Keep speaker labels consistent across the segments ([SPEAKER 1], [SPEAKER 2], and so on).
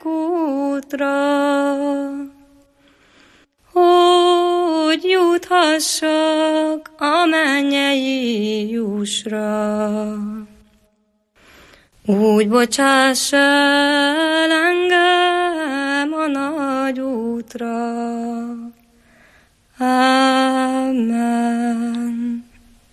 [SPEAKER 1] szűk útra, hogy juthassak a mennyei jussra. Úgy bocsáss el engem a nagy útra. Amen.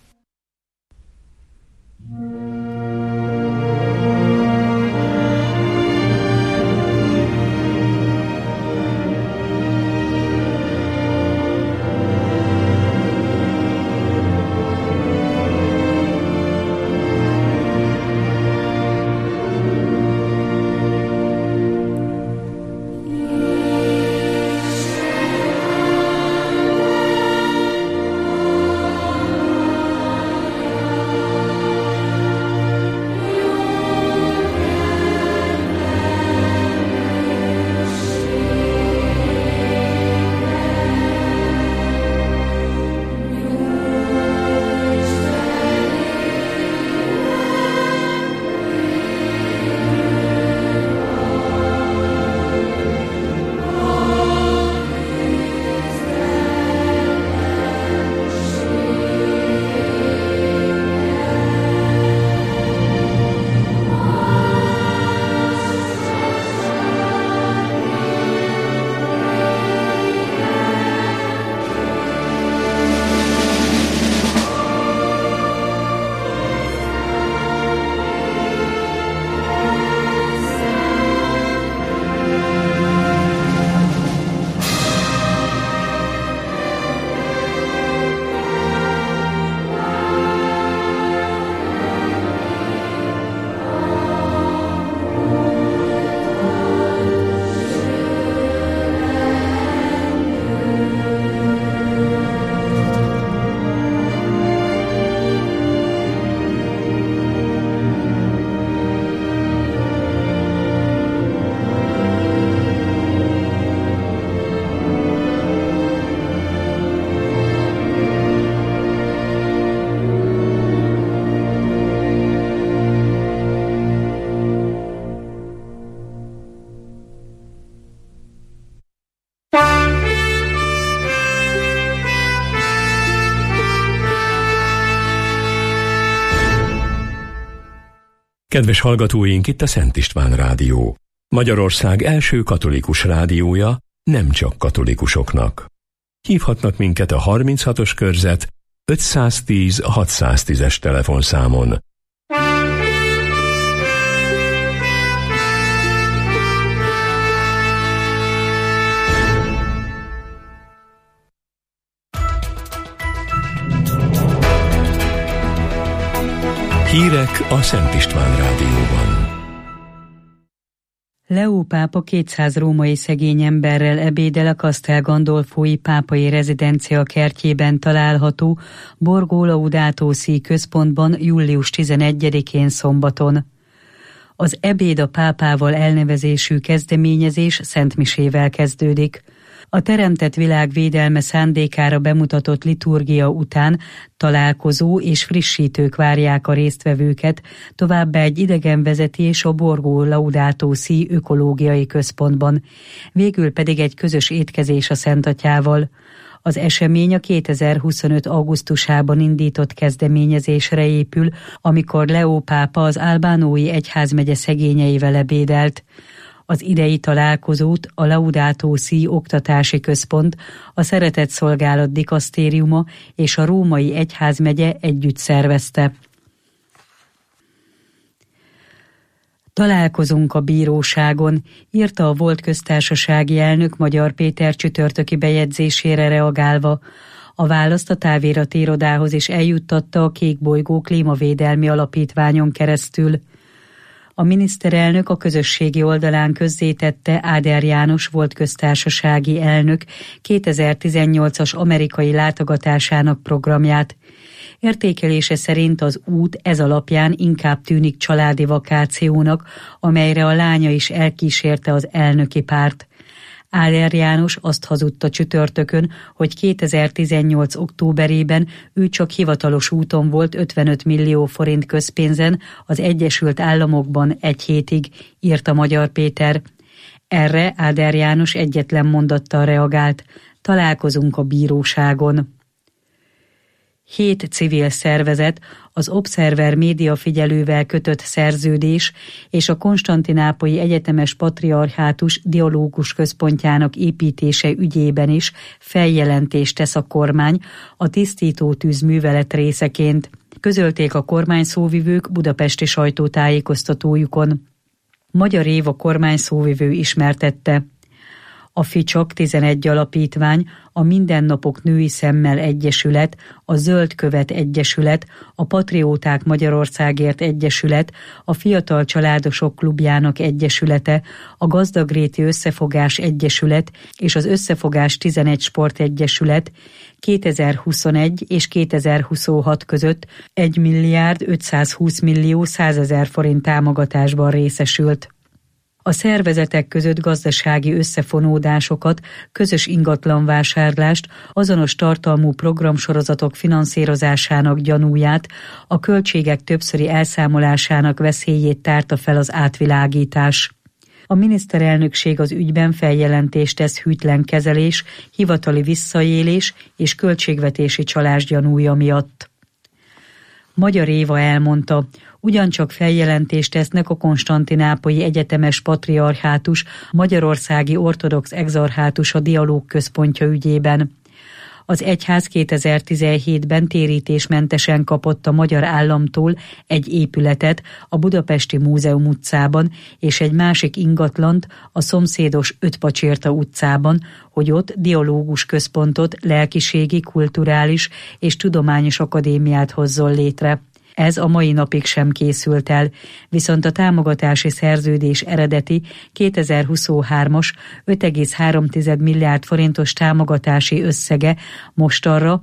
[SPEAKER 2] Kedves hallgatóink, itt a Szent István Rádió. Magyarország első katolikus rádiója, nem csak katolikusoknak. Hívhatnak minket a 36-os körzet 510 610-es telefonszámon. Hírek a Szent István Rádióban.
[SPEAKER 3] Leó pápa 200 római szegény emberrel ebédel a Castel Gandolfói pápai rezidencia kertjében található Borgo Laudato Si központban július 11-én szombaton. Az ebéd a pápával elnevezésű kezdeményezés szentmisével kezdődik. A teremtett világ védelme szándékára bemutatott liturgia után találkozó és frissítők várják a résztvevőket, továbbá egy idegenvezetés a Borgo Laudato Si ökológiai központban, végül pedig egy közös étkezés a Szentatyával. Az esemény a 2025. augusztusában indított kezdeményezésre épül, amikor Leó pápa az albánói egyházmegye szegényeivel ebédelt. Az idei találkozót a Laudato Si oktatási központ, a Szeretetszolgálat dikasztériuma és a római egyházmegye együtt szervezte. Találkozunk a bíróságon, írta a volt köztársasági elnök Magyar Péter csütörtöki bejegyzésére reagálva. A választ a távirati irodához is eljuttatta a Kékbolygó klímavédelmi alapítványon keresztül. A miniszterelnök a közösségi oldalán közzétette Áder János volt köztársasági elnök 2018-as amerikai látogatásának programját. Értékelése szerint az út ez alapján inkább tűnik családi vakációnak, amelyre a lánya is elkísérte az elnöki párt. Áder János azt hazudta csütörtökön, hogy 2018. októberében ő csak hivatalos úton volt 55 millió forint közpénzen az Egyesült Államokban egy hétig, írta Magyar Péter. Erre Áder János egyetlen mondattal reagált: találkozunk a bíróságon. 7 civil szervezet, az Observer médiafigyelővel kötött szerződés és a Konstantinápolyi Egyetemes Patriarchátus Dialógus Központjának építése ügyében is feljelentést tesz a kormány a tisztítótűz művelet részeként, közölték a kormányszóvivők budapesti sajtótájékoztatójukon. Magyar Éva kormányszóvivő ismertette: a Ficsak 11 alapítvány, a Mindennapok Női Szemmel Egyesület, a Zöld Követ Egyesület, a Patrióták Magyarországért Egyesület, a Fiatal Családosok Klubjának Egyesülete, a Gazdagréti Összefogás Egyesület és az Összefogás 11 Sportegyesület 2021 és 2026 között 1.520.100.000 forint támogatásban részesült. A szervezetek között gazdasági összefonódásokat, közös ingatlanvásárlást, azonos tartalmú programsorozatok finanszírozásának gyanúját, a költségek többszöri elszámolásának veszélyét tárta fel az átvilágítás. A miniszterelnökség az ügyben feljelentést tesz hűtlen kezelés, hivatali visszaélés és költségvetési csalás gyanúja miatt. Magyar Éva elmondta: ugyancsak feljelentést tesznek a Konstantinápolyi Egyetemes Patriarchátus Magyarországi Ortodox Exarchátusa Dialóg Központja ügyében. Az egyház 2017-ben térítésmentesen kapott a magyar államtól egy épületet a Budapesti Múzeum utcában és egy másik ingatlant a szomszédos Ötpacsirta utcában, hogy ott dialógus központot, lelkiségi, kulturális és tudományos akadémiát hozzon létre. Ez a mai napig sem készült el, viszont a támogatási szerződés eredeti 2023-as 5,3 milliárd forintos támogatási összege mostanra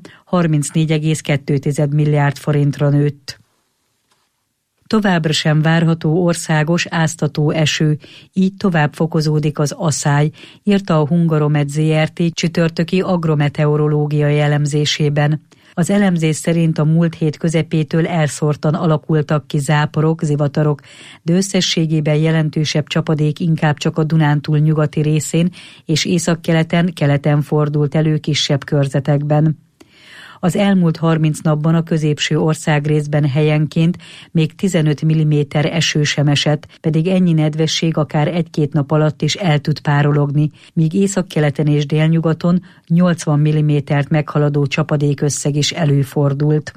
[SPEAKER 3] 34,2 milliárd forintra nőtt. Továbbra sem várható országos áztató eső, így tovább fokozódik az aszály, írta a Hungaromet Zrt. Csütörtöki agrometeorológiai elemzésében. Az elemzés szerint a múlt hét közepétől elszórtan alakultak ki záporok, zivatarok, de összességében jelentősebb csapadék inkább csak a Dunántúl nyugati részén és északkeleten, keleten fordult elő kisebb körzetekben. Az elmúlt 30 napban a középső országrészben helyenként még 15 mm eső sem esett, pedig ennyi nedvesség akár 1-2 nap alatt is el tud párologni, míg északkeleten és délnyugaton 80 mm-t meghaladó csapadékösszeg is előfordult.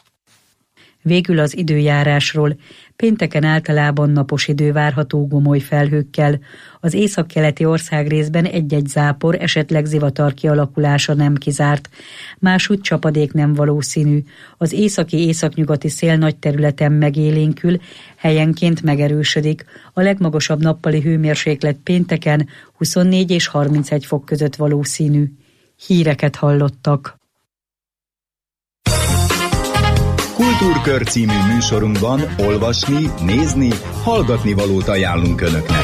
[SPEAKER 3] Végül az időjárásról. Pénteken általában napos idő várható gomoly felhőkkel. Az északkeleti országrészben egy-egy zápor, esetleg zivatar kialakulása nem kizárt. Másútt csapadék nem valószínű. Az északi-északnyugati szél nagy területen megélénkül, helyenként megerősödik. A legmagasabb nappali hőmérséklet pénteken 24 és 31 fok között valószínű. Híreket hallottak.
[SPEAKER 4] Kultúrkör című műsorunkban olvasni, nézni, hallgatni valót ajánlunk Önöknek.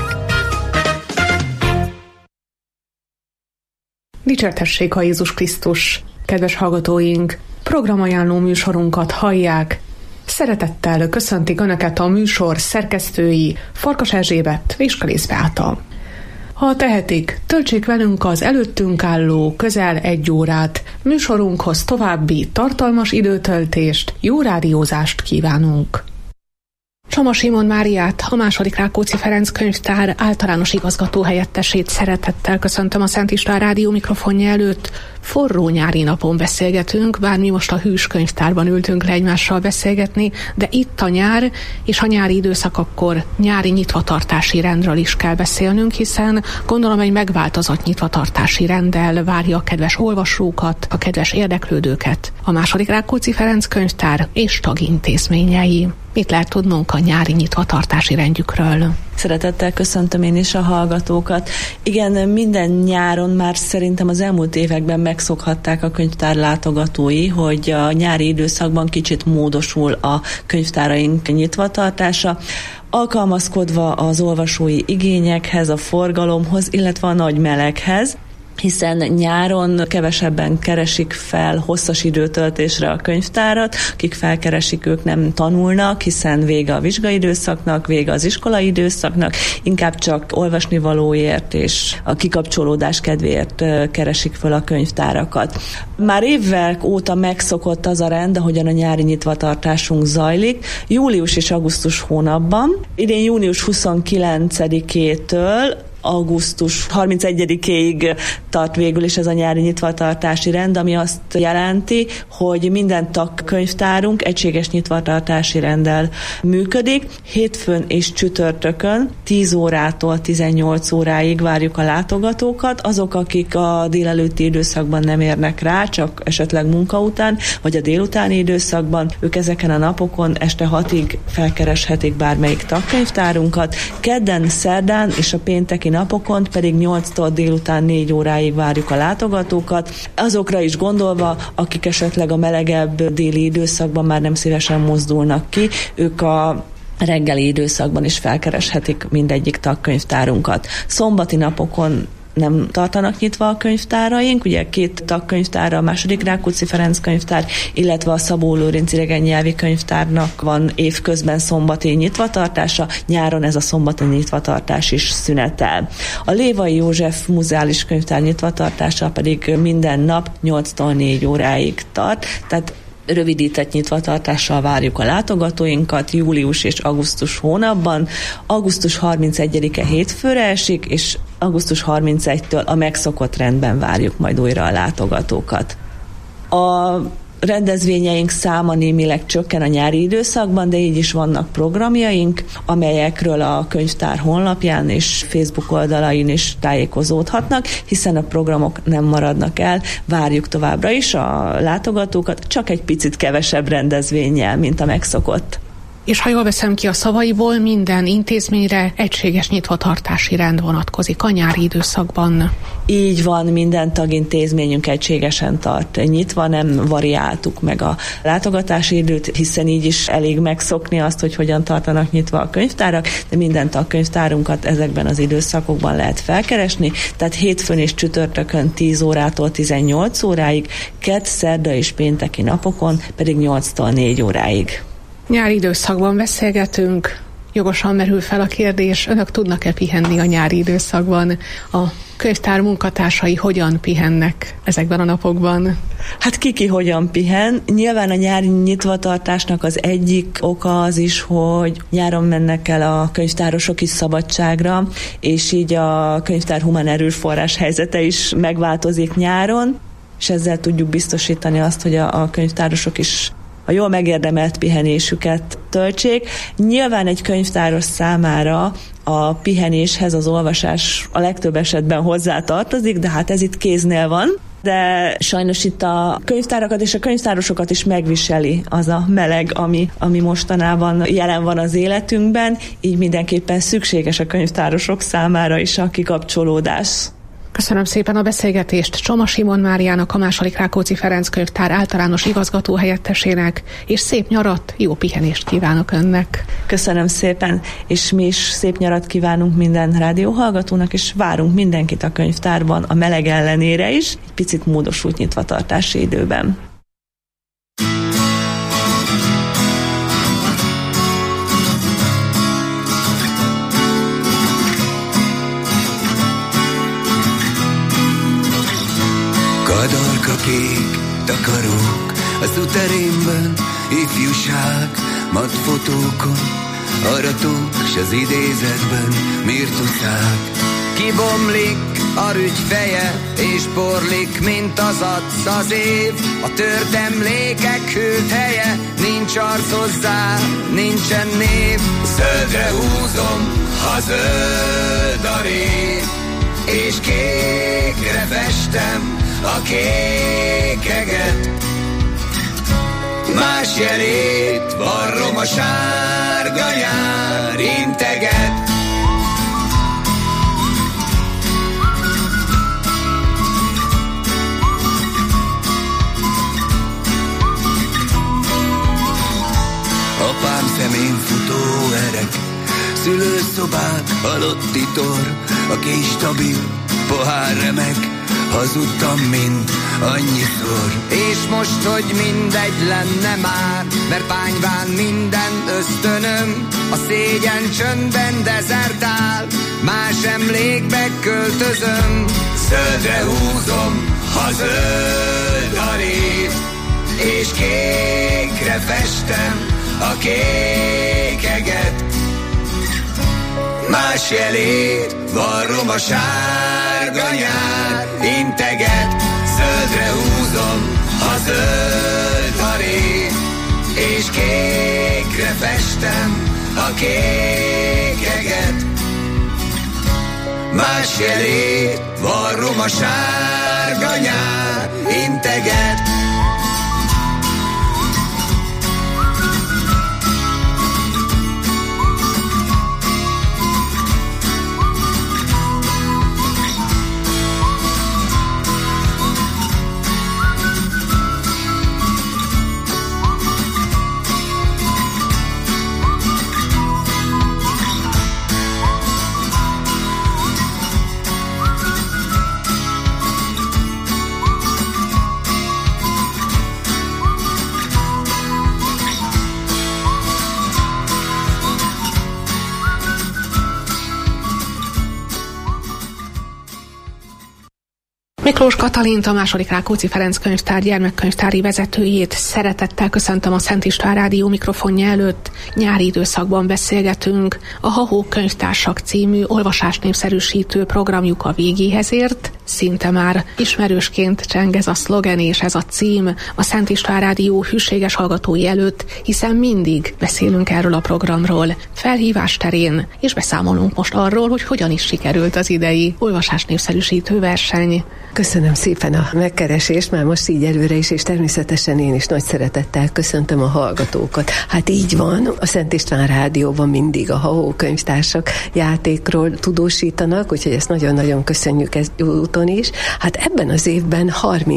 [SPEAKER 5] Dicsértessék a Jézus Krisztus! Kedves hallgatóink, programajánló műsorunkat hallják. Szeretettel köszöntik Önöket a műsor szerkesztői Farkas Erzsébet és Kalész Beáta. Ha tehetik, töltsék velünk az előttünk álló közel 1 órát. Műsorunkhoz további tartalmas időtöltést, jó rádiózást kívánunk. Csoma Simon Máriát, a II. Rákóczi Ferenc könyvtár általános igazgatóhelyettesét szeretettel köszöntöm a Szent István rádió mikrofonja előtt. Forró nyári napon beszélgetünk, bár mi most a hűs könyvtárban ültünk le egymással beszélgetni, de itt a nyár, és a nyári időszak akkor nyári nyitvatartási rendről is kell beszélnünk, hiszen gondolom egy megváltozott nyitvatartási renddel várja a kedves olvasókat, a kedves érdeklődőket a II. Rákóczi Ferenc könyvtár és tagintézményei. Mit lehet tudnunk a nyári nyitvatartási rendjükről?
[SPEAKER 6] Szeretettel köszöntöm én is a hallgatókat. Igen, minden nyáron már szerintem az elmúlt években megszokhatták a könyvtár látogatói, hogy a nyári időszakban kicsit módosul a könyvtáraink nyitvatartása, alkalmazkodva az olvasói igényekhez, a forgalomhoz, illetve a nagy meleghez. hiszen nyáron kevesebben keresik fel hosszas időtöltésre a könyvtárat, akik felkeresik, ők nem tanulnak, hiszen vége a vizsgaidőszaknak, vége az iskolai időszaknak, inkább csak olvasnivalóért és a kikapcsolódás kedvéért keresik fel a könyvtárakat. Már évek óta megszokott az a rend, ahogyan a nyári nyitvatartásunk zajlik, július és augusztus hónapban. Idén június 29-től augusztus 31-ig tart végül is ez a nyári nyitvatartási rend, ami azt jelenti, hogy minden tagkönyvtárunk egységes nyitvatartási renddel működik. Hétfőn és csütörtökön 10 órától 18 óráig várjuk a látogatókat. Azok, akik a délelőtti időszakban nem érnek rá, csak esetleg munka után, vagy a délutáni időszakban, ők ezeken a napokon este 6-ig felkereshetik bármelyik tagkönyvtárunkat. Kedden, szerdán és a pénteki napokon pedig 8-tól délután 4 óráig várjuk a látogatókat. Azokra is gondolva, akik esetleg a melegebb déli időszakban már nem szívesen mozdulnak ki, ők a reggeli időszakban is felkereshetik mindegyik tagkönyvtárunkat. Szombati napokon nem tartanak nyitva a könyvtáraink, ugye 2 tagkönyvtárra, a második Rákóczi Ferenc könyvtár, illetve a Szabó Lőrinc idegen nyelvi könyvtárnak van évközben szombati nyitvatartása, nyáron ez a szombati nyitvatartás is szünetel. A Lévai József Muzeális Könyvtár nyitvatartása pedig minden nap 8-tól 4 óráig tart, tehát rövidített nyitvatartással várjuk a látogatóinkat július és augusztus hónapban. Augusztus 31-e hétfőre esik, és augusztus 31-től a megszokott rendben várjuk majd újra a látogatókat. A rendezvényeink száma némileg csökken a nyári időszakban, de így is vannak programjaink, amelyekről a könyvtár honlapján és Facebook oldalain is tájékozódhatnak, hiszen a programok nem maradnak el, várjuk továbbra is a látogatókat, csak egy picit kevesebb rendezvénnyel, mint a megszokott.
[SPEAKER 5] És ha jól veszem ki a szavaiból, minden intézményre egységes nyitvatartási rend vonatkozik a nyári időszakban.
[SPEAKER 6] Így van, minden tagintézményünk egységesen tart nyitva, nem variáltuk meg a látogatási időt, hiszen így is elég megszokni azt, hogy hogyan tartanak nyitva a könyvtárak, de minden tagkönyvtárunkat ezekben az időszakokban lehet felkeresni, tehát hétfőn és csütörtökön 10 órától 18 óráig, kedd, szerda és pénteki napokon pedig 8-tól 4 óráig.
[SPEAKER 5] Nyári időszakban beszélgetünk, jogosan merül fel a kérdés, önök tudnak-e pihenni a nyári időszakban? A könyvtár munkatársai hogyan pihennek ezekben a napokban?
[SPEAKER 6] Hát ki hogyan pihen. Nyilván a nyári nyitvatartásnak az egyik oka az is, hogy nyáron mennek el a könyvtárosok is szabadságra, és így a könyvtár humán erőforrás helyzete is megváltozik nyáron, és ezzel tudjuk biztosítani azt, hogy a könyvtárosok is a jól megérdemelt pihenésüket töltsék. Nyilván egy könyvtáros számára a pihenéshez az olvasás a legtöbb esetben hozzá tartozik, de hát ez itt kéznél van. De sajnos itt a könyvtárakat és a könyvtárosokat is megviseli az a meleg, ami mostanában jelen van az életünkben, így mindenképpen szükséges a könyvtárosok számára is a kikapcsolódás.
[SPEAKER 5] Köszönöm szépen a beszélgetést Csoma Simon Máriának, a második Rákóczi Ferenc könyvtár általános igazgató helyettesének, és szép nyarat, jó pihenést kívánok önnek.
[SPEAKER 6] Köszönöm szépen, és mi is szép nyarat kívánunk minden rádióhallgatónak, és várunk mindenkit a könyvtárban, a meleg ellenére is, egy picit módosult nyitvatartási időben.
[SPEAKER 7] Kadarka kék, takarók, az uterénben, ifjúság, madfotókon, aratók, s az idézetben, mirtuszák.
[SPEAKER 8] Kibomlik a rügy feje, és borlik, mint az adsz az év. A tört emlékek hűlt helye, nincs arc hozzá, nincsen név. Zöldre húzom, ha zöld a rét, és kékre festem a kékeget. Más jelét varrom, a sárga nyár integet.
[SPEAKER 7] Apám szemén futó erek, szülőszobák, halott titor, a kis stabil, pohár remek, hazudtam mind annyiszor.
[SPEAKER 8] És most, hogy mindegy lenne már, mert bányván minden ösztönöm a szégyen csöndben dezertál, más emlékbe költözöm.
[SPEAKER 7] Zöldre húzom, ha zöld a rét, és kékre festem a kékeget. Más jelét varrom a sárga nyár, integet. Zöldre húzom, ha zöld a rét, és kékre festem a kékeget. Más jelét varrom a sárga nyár, integet.
[SPEAKER 5] Miklós Katalint, a II. Rákóczi Ferenc könyvtár gyermekkönyvtári vezetőjét szeretettel köszöntöm a Szent István Rádió mikrofonja előtt. Nyári időszakban beszélgetünk. A Ha-Ho Könyvtársak című olvasásnépszerűsítő programjuk a végéhez ért. Szinte már ismerősként cseng ez a szlogen és ez a cím a Szent István Rádió hűséges hallgatói előtt, hiszen mindig beszélünk erről a programról felhívás terén, és beszámolunk most arról, hogy hogyan is sikerült az idei olvasásnépszerűsítő verseny.
[SPEAKER 9] Köszönöm szépen a megkeresést, már most így előre is, és természetesen én is nagy szeretettel köszöntöm a hallgatókat. Hát így van, a Szent István Rádióban mindig a Ha-Ho Könyvtársak játékról tudósítanak, úgyhogy ezt nagyon-nagyon köszönjük ez úton is. Hát ebben az évben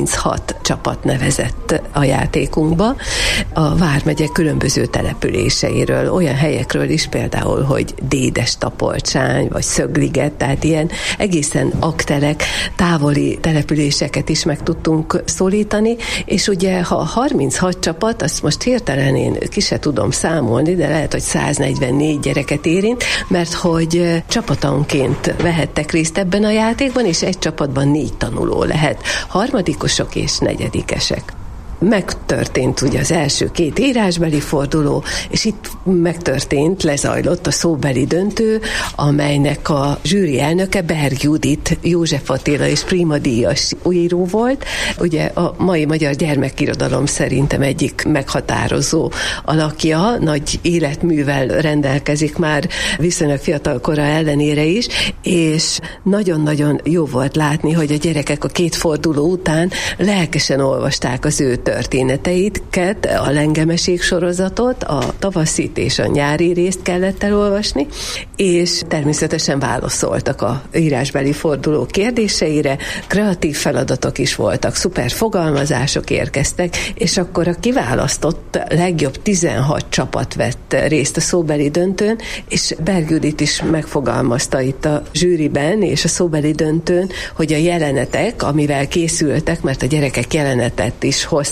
[SPEAKER 9] 36 csapat nevezett a játékunkba, a Vármegye különböző településeiről, olyan helyekről is például, hogy Dédes-Tapolcsány, vagy Szögliget, tehát ilyen egészen akterek, távoli településeket is meg tudtunk szólítani, és ugye ha 36 csapat, azt most hirtelen én ki se tudom számolni, de lehet, hogy 144 gyereket érint, mert hogy csapatonként vehettek részt ebben a játékban, és egy csapatban 4 tanuló lehet, harmadikosok és negyedikesek. Megtörtént ugye az első 2 írásbeli forduló, és itt megtörtént, lezajlott a szóbeli döntő, amelynek a zsűri elnöke Berg Judit, József Attila és Prima díjas író volt. Ugye a mai magyar gyermekirodalom szerintem egyik meghatározó alakja, nagy életművel rendelkezik már viszonylag fiatal kora ellenére is, és nagyon-nagyon jó volt látni, hogy a gyerekek a 2 forduló után lelkesen olvasták az ő történeteiket, a Lengemeség sorozatot, a tavaszit és a nyári részt kellett elolvasni, és természetesen válaszoltak a írásbeli forduló kérdéseire, kreatív feladatok is voltak, szuper fogalmazások érkeztek, és akkor a kiválasztott legjobb 16 csapat vett részt a szóbeli döntőn, és Berg Judit is megfogalmazta itt a zsűriben és a szóbeli döntőn, hogy a jelenetek, amivel készültek, mert a gyerekek jelenetet is hoztak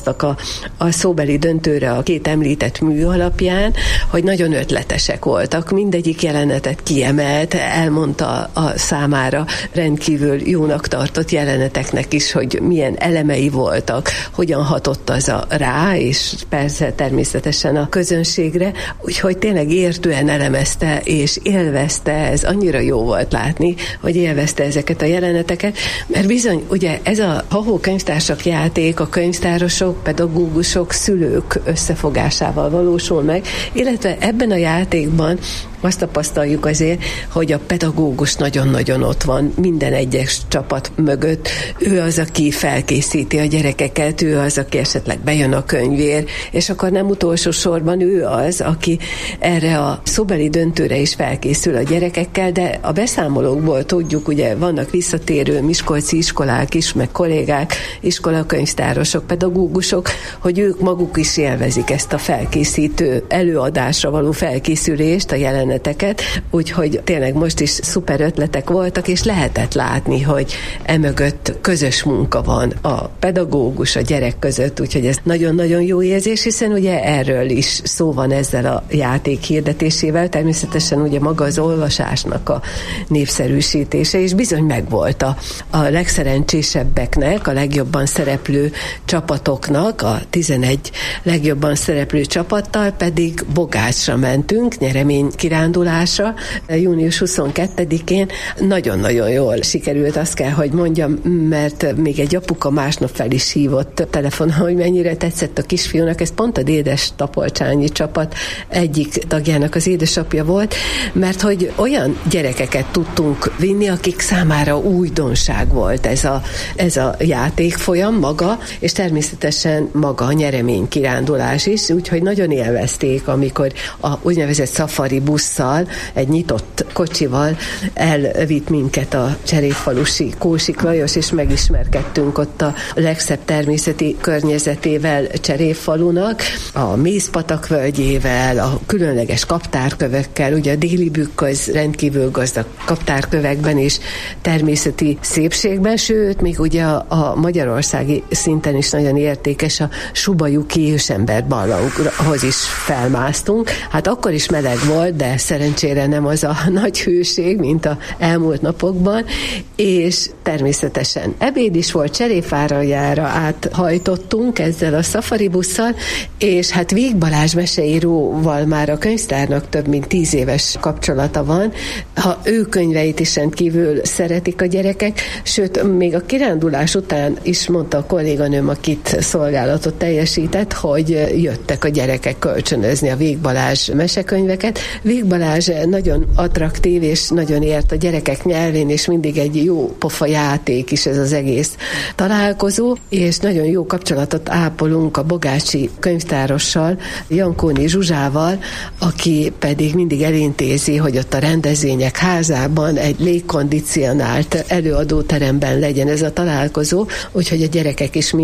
[SPEAKER 9] a szóbeli döntőre a 2 említett mű alapján, hogy nagyon ötletesek voltak. Mindegyik jelenetet kiemelt, elmondta a számára rendkívül jónak tartott jeleneteknek is, hogy milyen elemei voltak, hogyan hatott az rá, és persze természetesen a közönségre, úgyhogy tényleg értően elemezte és élvezte, ez annyira jó volt látni, hogy élvezte ezeket a jeleneteket, mert bizony, ugye ez a Ha-Ho Könyvtársak játék, a könyvtárosok, pedagógusok, szülők összefogásával valósul meg, illetve ebben a játékban azt tapasztaljuk azért, hogy a pedagógus nagyon-nagyon ott van minden egyes csapat mögött. Ő az, aki felkészíti a gyerekeket, ő az, aki esetleg bejön a könyvér, és akkor nem utolsó sorban ő az, aki erre a szóbeli döntőre is felkészül a gyerekekkel, de a beszámolókból tudjuk, ugye vannak visszatérő miskolci iskolák is, meg kollégák, iskolakönyvtárosok, pedagógusok, hogy ők maguk is élvezik ezt a felkészítő előadásra való felkészülést, a jelenet történeteket, úgyhogy tényleg most is szuper ötletek voltak, és lehetett látni, hogy emögött közös munka van a pedagógus, a gyerek között, úgyhogy ez nagyon-nagyon jó érzés, hiszen ugye erről is szó van ezzel a játék hirdetésével, természetesen ugye maga az olvasásnak a népszerűsítése, és bizony megvolt a legszerencsésebbeknek, a legjobban szereplő csapatoknak, a 11 legjobban szereplő csapattal pedig Bogácsra mentünk, nyereménykirándulásra, június 22-én. Nagyon-nagyon jól sikerült, azt kell, hogy mondjam, mert még egy apuka másnap fel is hívott telefonon, hogy mennyire tetszett a kisfiúnak. Ez pont a Dédes Tapolcsányi csapat egyik tagjának az édesapja volt, mert hogy olyan gyerekeket tudtunk vinni, akik számára újdonság volt ez a játékfolyam maga, és természetesen maga a nyereménykirándulás is, úgyhogy nagyon élvezték, amikor a úgynevezett szafari busszal, egy nyitott kocsival elvitt minket a cserépfalusi Kósik Lajos, és megismerkedtünk ott a legszebb természeti környezetével Cserépfalunak, a Mészpatak völgyével, a különleges kaptárkövekkel, ugye a Déli Bükk az rendkívül gazdag kaptárkövekben és természeti szépségben, sőt, még ugye a magyarországi szinten is nagyon értékes a Subajuki ősember barlanghoz is felmásztunk. Hát akkor is meleg volt, de szerencsére nem az a nagy hőség, mint a elmúlt napokban, és természetesen ebéd is volt, Cserépváraljára áthajtottunk ezzel a szafari busszal, és hát Víg Balázs meseíróval már a könyvtárnak több mint 10 éves kapcsolata van. Ha ő könyveit is rendkívül szeretik a gyerekek, sőt, még a kirándulás után is mondta a kolléganőm, akit szolgálatot teljesített, hogy jöttek a gyerekek kölcsönözni a Víg Balázs mesekönyveket. Víg Balázs nagyon attraktív, és nagyon ért a gyerekek nyelvén, és mindig egy jó pofa játék is ez az egész találkozó, és nagyon jó kapcsolatot ápolunk a bogácsi könyvtárossal, Jankóni Zsuzsával, aki pedig mindig elintézi, hogy ott a rendezvények házában egy légkondicionált előadóteremben legyen ez a találkozó, úgyhogy a gyerekek is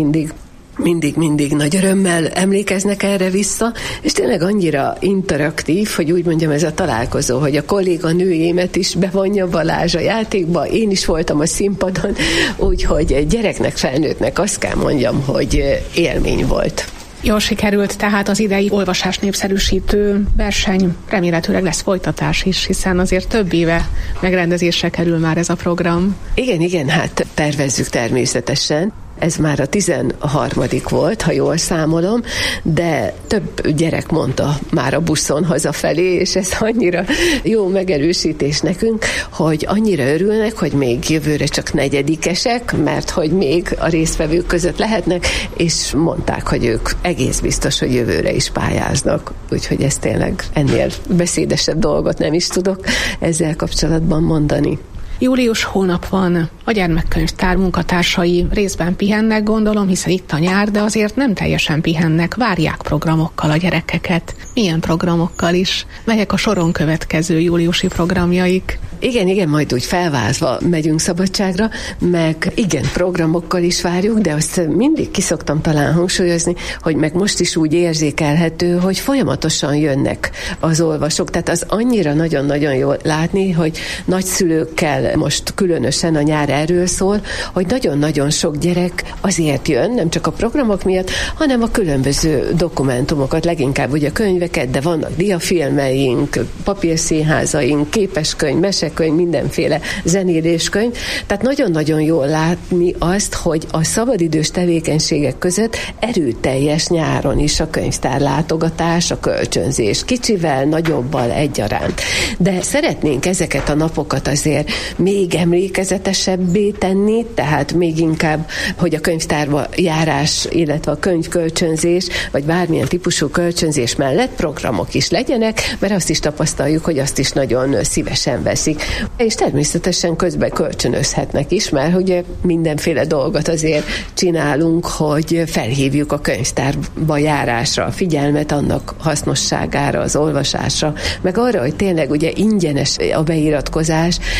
[SPEAKER 9] mindig nagy örömmel emlékeznek erre vissza, és tényleg annyira interaktív, hogy úgy mondjam, ez a találkozó, hogy a kolléganőjémet is bevonja Balázs a játékba, én is voltam a színpadon, úgyhogy gyereknek, felnőttnek azt kell mondjam, hogy élmény volt.
[SPEAKER 5] Jól sikerült tehát az idei olvasás népszerűsítő verseny, remélhetőleg lesz folytatás is, hiszen azért több éve megrendezésre kerül már ez a program.
[SPEAKER 9] Igen, hát tervezzük természetesen. Ez már a 13. volt, ha jól számolom, de több gyerek mondta már a buszon hazafelé, és ez annyira jó megerősítés nekünk, hogy annyira örülnek, hogy még jövőre csak negyedikesek, mert hogy még a résztvevők között lehetnek, és mondták, hogy ők egész biztos, hogy jövőre is pályáznak. Úgyhogy ez tényleg ennél beszédesebb dolgot nem is tudok ezzel kapcsolatban mondani.
[SPEAKER 5] Július hónap van, a gyermekkönyvtár munkatársai részben pihennek, gondolom, hiszen itt a nyár, de azért nem teljesen pihennek, várják programokkal a gyerekeket. Milyen programokkal is? Melyek a soron következő júliusi programjaik?
[SPEAKER 9] Igen, majd úgy felvázva megyünk szabadságra, meg igen, programokkal is várjuk, de azt mindig kiszoktam talán hangsúlyozni, hogy meg most is úgy érzékelhető, hogy folyamatosan jönnek az olvasók. Tehát az annyira nagyon-nagyon jól látni, hogy nagyszülőkkel most különösen a nyár erről szól, hogy nagyon-nagyon sok gyerek azért jön, nem csak a programok miatt, hanem a különböző dokumentumokat, leginkább ugye könyveket, de vannak diafilmeink, papírszínházaink, képeskönyv, mesekönyv, mindenféle zenéléskönyv. Tehát nagyon-nagyon jól látni azt, hogy a szabadidős tevékenységek között erőteljes nyáron is a könyvtár látogatás, a kölcsönzés, kicsivel, nagyobbal egyaránt. De szeretnénk ezeket a napokat azért még emlékezetesebbé tenni, tehát még inkább, hogy a könyvtárba járás, illetve a könyvkölcsönzés, vagy bármilyen típusú kölcsönzés mellett programok is legyenek, mert azt is tapasztaljuk, hogy azt is nagyon szívesen veszik. És természetesen közben kölcsönözhetnek is, mert ugye mindenféle dolgot azért csinálunk, hogy felhívjuk a könyvtárba járásra a figyelmet, annak hasznosságára, az olvasásra, meg arra, hogy tényleg ugye ingyenes a beiratkozás, és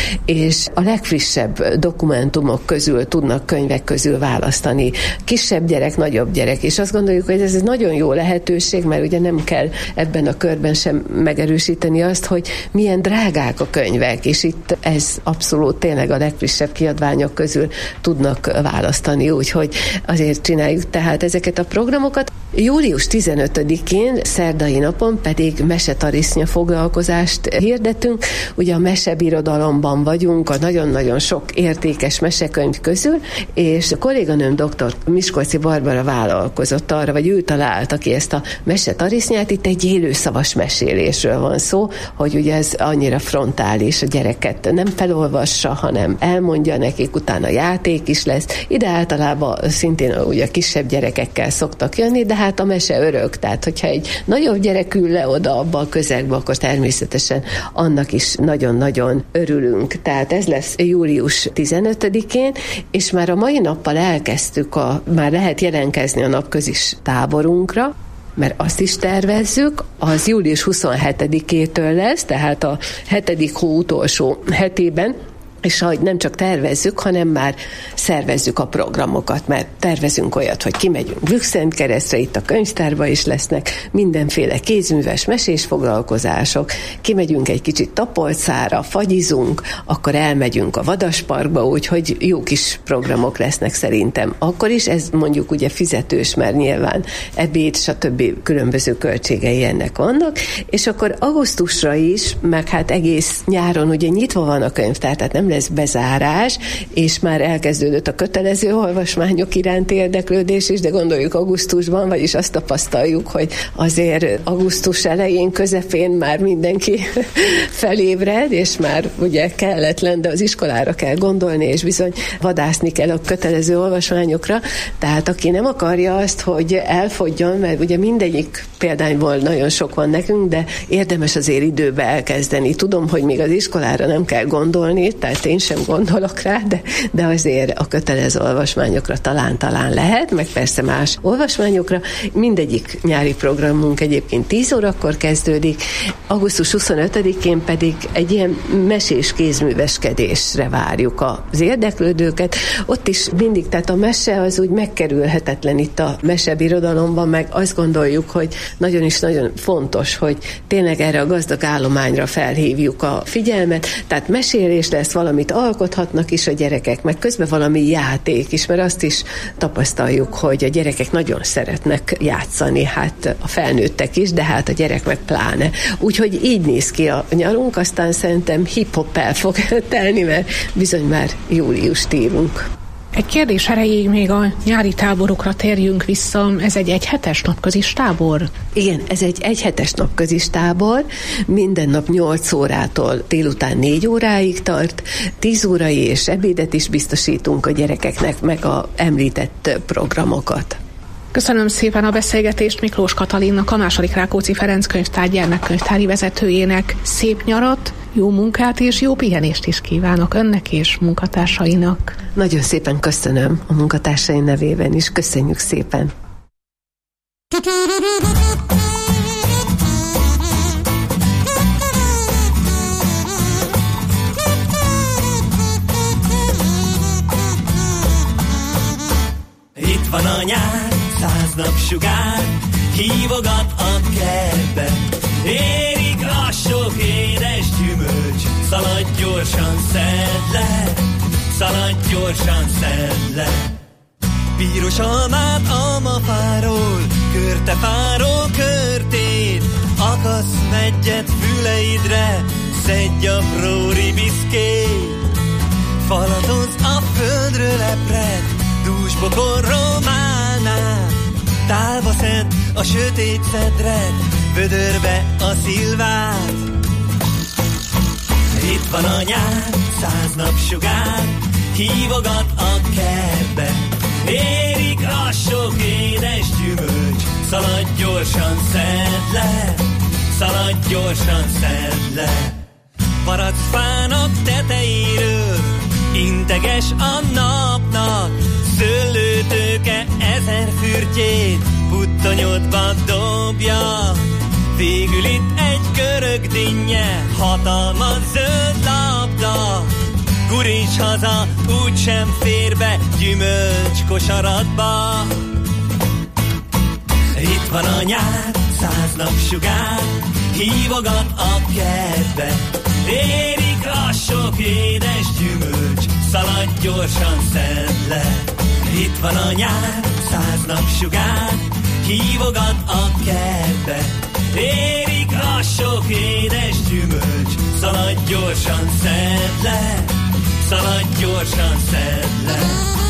[SPEAKER 9] és a legfrissebb dokumentumok közül tudnak könyvek közül választani. Kisebb gyerek, nagyobb gyerek, és azt gondoljuk, hogy ez egy nagyon jó lehetőség, mert ugye nem kell ebben a körben sem megerősíteni azt, hogy milyen drágák a könyvek, és itt ez abszolút tényleg a legfrissebb kiadványok közül tudnak választani, úgyhogy azért csináljuk tehát ezeket a programokat. Július 15-én, szerdai napon pedig mesetarisznya foglalkozást hirdetünk. Ugye a mesebirodalomban vagyunk, a nagyon-nagyon sok értékes mesekönyv közül, és a kolléganőm dr. Miskolci Barbara vállalkozott arra, vagy ő találta ki ezt a mesetarisznyát. Itt egy élőszavas mesélésről van szó, hogy ugye ez annyira frontális, a gyereket nem felolvassa, hanem elmondja nekik, utána játék is lesz. Ide általában szintén ugye kisebb gyerekekkel szoktak jönni, de hát a mese örök, tehát hogyha egy nagyobb gyerek ül le oda abba a közegbe, akkor természetesen annak is nagyon-nagyon örülünk. Tehát ez lesz július 15-én, és már a mai nappal elkezdtük, már lehet jelentkezni a napközis táborunkra, mert azt is tervezzük, az július 27-től lesz, tehát a 7. hó utolsó hetében, és ahogy nem csak tervezzük, hanem már szervezzük a programokat, mert tervezünk olyat, hogy kimegyünk Bükszentkeresztre, itt a könyvtárba is lesznek mindenféle kézműves mesés foglalkozások, kimegyünk egy kicsit Tapolcára, fagyizunk, akkor elmegyünk a Vadasparkba, úgyhogy jó kis programok lesznek szerintem. Akkor is ez mondjuk ugye fizetős, mert nyilván ebéd, stb. Különböző költségei ennek vannak, és akkor augusztusra is, meg hát egész nyáron ugye nyitva van a könyvtár, tehát nem lesz bezárás, és már elkezdődött a kötelező olvasmányok iránti érdeklődés is, de gondoljuk augusztusban, vagyis azt tapasztaljuk, hogy azért augusztus elején, közepén már mindenki felébred, és már ugye kelletlen, de az iskolára kell gondolni, és bizony vadászni kell a kötelező olvasmányokra, tehát aki nem akarja azt, hogy elfogjon, mert ugye mindegyik példányból nagyon sok van nekünk, de érdemes azért időbe elkezdeni. Tudom, hogy még az iskolára nem kell gondolni, tehát én sem gondolok rá, de azért a kötelező olvasmányokra talán lehet, meg persze más olvasmányokra. Mindegyik nyári programunk egyébként 10 órakor kezdődik, augusztus 25-én pedig egy ilyen mesés kézműveskedésre várjuk az érdeklődőket. Ott is mindig, tehát a mese az úgy megkerülhetetlen itt a mesebirodalomban, meg azt gondoljuk, hogy nagyon is nagyon fontos, hogy tényleg erre a gazdag állományra felhívjuk a figyelmet, tehát mesélés lesz, valamit alkothatnak is a gyerekek, meg közben valami játék is, mert azt is tapasztaljuk, hogy a gyerekek nagyon szeretnek játszani, hát a felnőttek is, de hát a gyerek meg pláne. Úgyhogy így néz ki a nyarunk, aztán szerintem hip-hop el fog telni, mert bizony már júliust írunk.
[SPEAKER 5] Egy kérdés erejéig még a nyári táborokra térjünk vissza. Ez egy egyhetes napközis tábor?
[SPEAKER 9] Igen, ez egy egyhetes napközis tábor. Minden nap 8 órától délután 4 óráig tart. 10 órai és ebédet is biztosítunk a gyerekeknek, meg a említett programokat.
[SPEAKER 5] Köszönöm szépen a beszélgetést Miklós Katalinnak, a II. Rákóczi Ferenc könyvtár gyermekkönyvtári vezetőjének. Szép nyarat, jó munkát és jó pihenést is kívánok önnek és munkatársainak.
[SPEAKER 9] Nagyon szépen köszönöm a munkatársaim nevében is. Köszönjük szépen!
[SPEAKER 10] Itt van a nyár, 100 napsugár, hívogat a kertbe. Érik a sok édes gyümölcs, szaladj gyorsan, szedd le, szaladj gyorsan, szedd le. Piros almát almafáról, körtefáról körtét, akasz meggyet füleidre, szedj apró ribiszkét. Falatoz a földről lepred, dúsbokorról málnál, tálba szed a sötét szedred, vödörbe a szilvát. Itt van a nyár, 100 napsugár, hívogat a kertbe. Érik a sok édes gyümölcs, szaladj gyorsan, szedd le, szaladj gyorsan, szedd le. Paracfának tetejéről integes a napnak, szőlőtőke 1000 fürtjét puttonyodba dobja. Végül itt egy görög dinnye, hatalmas zöld labda, Guríts haza, úgysem fér be gyümölcs kosaratba. Itt van a nyár, 100 napsugár, hívogat a kertbe. Érik a sok édes gyümölcs, szaladj gyorsan, szedd le. Itt van a nyár, 100 napsugár, hívogat a kertbe. Érik a sok édes gyümölcs, szaladj gyorsan, szedd le. Szaladj gyorsan, szedd le.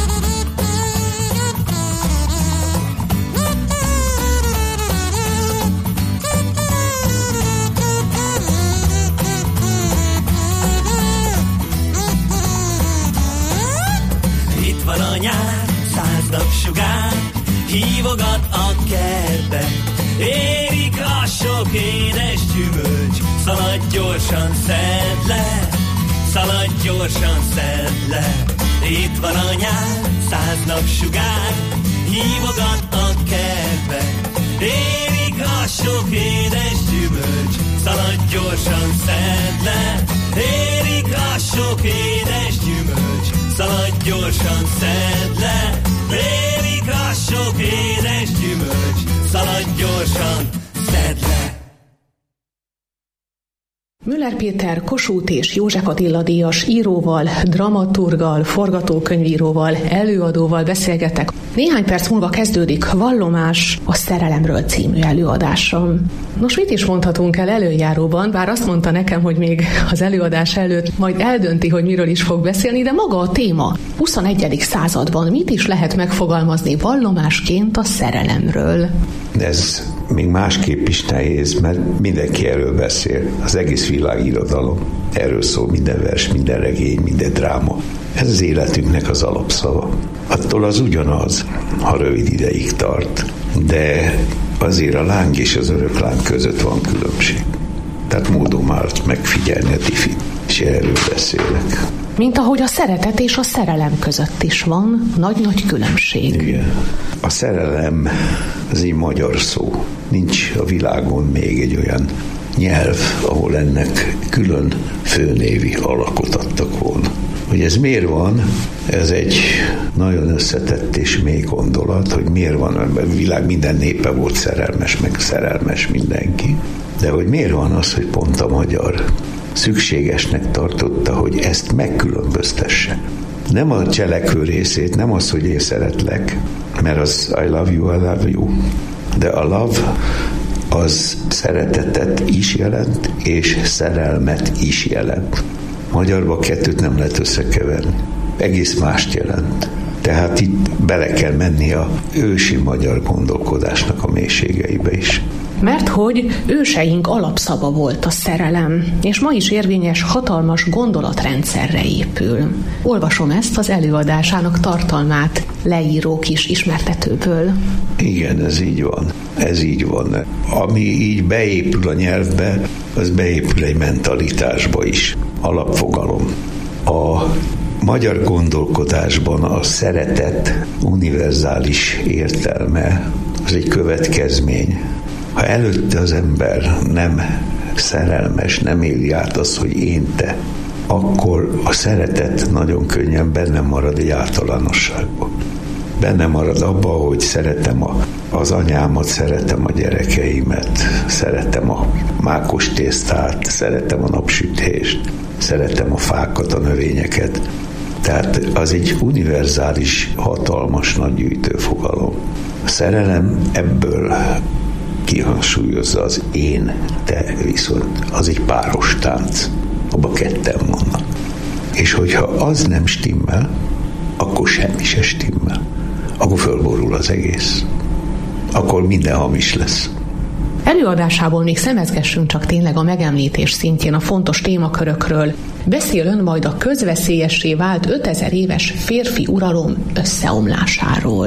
[SPEAKER 10] Itt van a nyár, 100 napsugár, hívogat a kertbe. Érik a sok édes gyümölcs, szaladj gyorsan, szedd le. Szaladj gyorsan, szedd le. Itt van a nyár, 100 napsugár, hívogat a kertbe. Érik a sok édes gyümölcs, szaladj gyorsan, szedd le. Érik a sok édes gyümölcs, szaladj gyorsan, szedd le. Érik a sok édes gyümölcs, szaladj gyorsan, szedd le.
[SPEAKER 5] Müller Péter Kossuth és József Attila díjas íróval, dramaturggal, forgatókönyvíróval, előadóval beszélgetek. Néhány perc múlva kezdődik Vallomás a szerelemről című előadásom. Nos, mit is mondhatunk el előjáróban, bár azt mondta nekem, hogy még az előadás előtt majd eldönti, hogy miről is fog beszélni, de maga a téma 21. században mit is lehet megfogalmazni vallomásként a szerelemről?
[SPEAKER 11] Ez még másképp is nehéz, mert mindenki erről beszél. Az egész világirodalom erről szól, minden vers, minden regény, minden dráma. Ez az életünknek az alapszava. Attól az ugyanaz, ha rövid ideig tart, de azért a láng és az örök láng között van különbség. Tehát módom állt megfigyelni a tifit, és erről beszélek.
[SPEAKER 5] Mint ahogy a szeretet és a szerelem között is van nagy-nagy különbség.
[SPEAKER 11] Igen. A szerelem az egy magyar szó. Nincs a világon még egy olyan nyelv, ahol ennek külön főnévi alakot adtak volna. Hogy ez miért van, ez egy nagyon összetett és mély gondolat, hogy miért van, a világ minden népe volt szerelmes, meg szerelmes mindenki. De hogy miért van az, hogy pont a magyar szükségesnek tartotta, hogy ezt megkülönböztesse. Nem a cselekvő részét, nem az, hogy én szeretlek, mert az I love you, de a love az szeretetet is jelent, és szerelmet is jelent. Magyarban kettőt nem lehet összekeverni. Egész mást jelent. Tehát itt bele kell menni a ősi magyar gondolkodásnak a mélységeibe is.
[SPEAKER 5] Mert hogy őseink alapszava volt a szerelem, és ma is érvényes hatalmas gondolatrendszerre épül. Olvasom ezt az előadásának tartalmát leíró kis ismertetőből.
[SPEAKER 11] Igen, ez így van. Ez így van. Ami így beépül a nyelvbe, az beépül egy mentalitásba is. Alapfogalom. A magyar gondolkodásban a szeretet univerzális értelme az egy következmény. Ha előtte az ember nem szerelmes, nem éli át azt, hogy én te, akkor a szeretet nagyon könnyen benne marad egy általánosságban. Benne marad abba, hogy szeretem az anyámat, szeretem a gyerekeimet, szeretem a mákos tésztát, szeretem a napsütést, szeretem a fákat, a növényeket. Tehát az egy univerzális, hatalmas, nagy gyűjtőfogalom. A szerelem ebből kihangsúlyozza az én, te viszont az egy páros tánc, abban ketten vannak. És hogyha az nem stimmel, akkor semmi se stimmel. Akkor fölborul az egész. Akkor minden hamis lesz.
[SPEAKER 5] Előadásából még szemezgessünk csak tényleg a megemlítés szintjén a fontos témakörökről. Beszél ön majd a közveszélyessé vált 5000 éves férfi uralom összeomlásáról.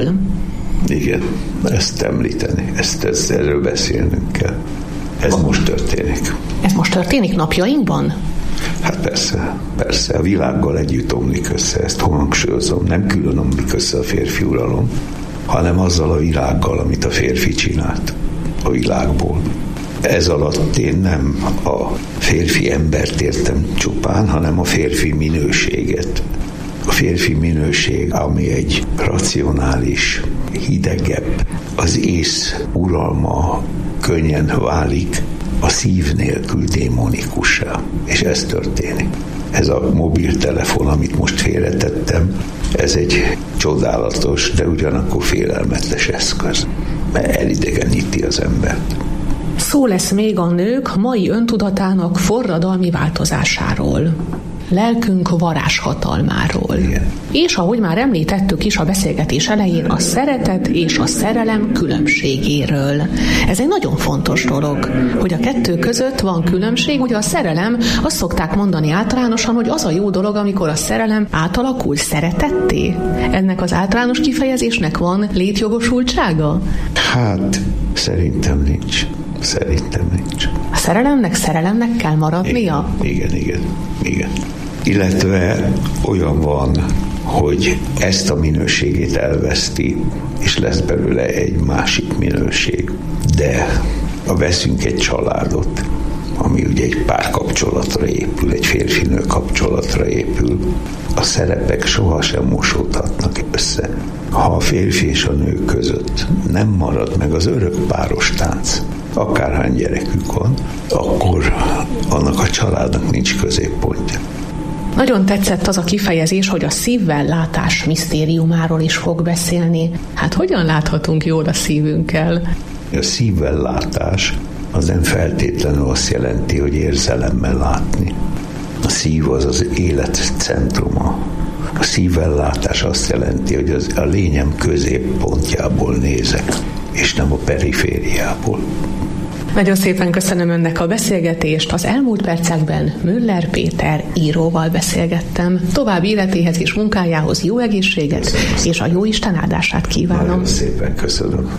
[SPEAKER 11] Igen, ezt említeni, erről beszélnünk kell. Ez most történik.
[SPEAKER 5] Ez most történik napjainkban?
[SPEAKER 11] Hát persze, a világgal együtt omlik össze, ezt hangsúlyozom, nem külön omlik össze a férfi uralom, hanem azzal a világgal, amit a férfi csinált a világból. Ez alatt én nem a férfi embert értem csupán, hanem a férfi minőséget. A férfi minőség, ami egy racionális, hidegebb, az ész uralma könnyen válik a szív nélkül démonikussá. És ez történik. Ez a mobiltelefon, amit most félretettem, ez egy csodálatos, de ugyanakkor félelmetes eszköz, mert elidegeníti az embert.
[SPEAKER 5] Szó lesz még a nők mai öntudatának forradalmi változásáról. Lelkünk varázshatalmáról.
[SPEAKER 11] Igen.
[SPEAKER 5] És ahogy már említettük is a beszélgetés elején, a szeretet és a szerelem különbségéről. Ez egy nagyon fontos dolog, hogy a kettő között van különbség. Ugye a szerelem, azt szokták mondani általánosan, hogy az a jó dolog, amikor a szerelem átalakul szeretetté. Ennek az általános kifejezésnek van létjogosultsága?
[SPEAKER 11] Hát, szerintem nincs.
[SPEAKER 5] A szerelemnek kell maradnia?
[SPEAKER 11] Igen. Illetve olyan van, hogy ezt a minőségét elveszti, és lesz belőle egy másik minőség. De ha veszünk egy családot, ami ugye egy párkapcsolatra épül, egy férfi-nő kapcsolatra épül, a szerepek sohasem mosódhatnak össze. Ha a férfi és a nő között nem marad meg az örök páros tánc, akárhány gyerekük van, akkor annak a családnak nincs középpontja.
[SPEAKER 5] Nagyon tetszett az a kifejezés, hogy a szívvel látás misztériumáról is fog beszélni. Hát hogyan láthatunk jól a szívünkkel?
[SPEAKER 11] A szívvel látás az nem feltétlenül azt jelenti, hogy érzelemmel látni. A szív az az élet centruma. A szívvel látás azt jelenti, hogy a lényem középpontjából nézek, és nem a perifériából.
[SPEAKER 5] Nagyon szépen köszönöm önnek a beszélgetést. Az elmúlt percekben Müller Péter íróval beszélgettem. További életéhez és munkájához jó egészséget, köszönöm, és a jóisten áldását kívánom.
[SPEAKER 11] Nagyon szépen köszönöm.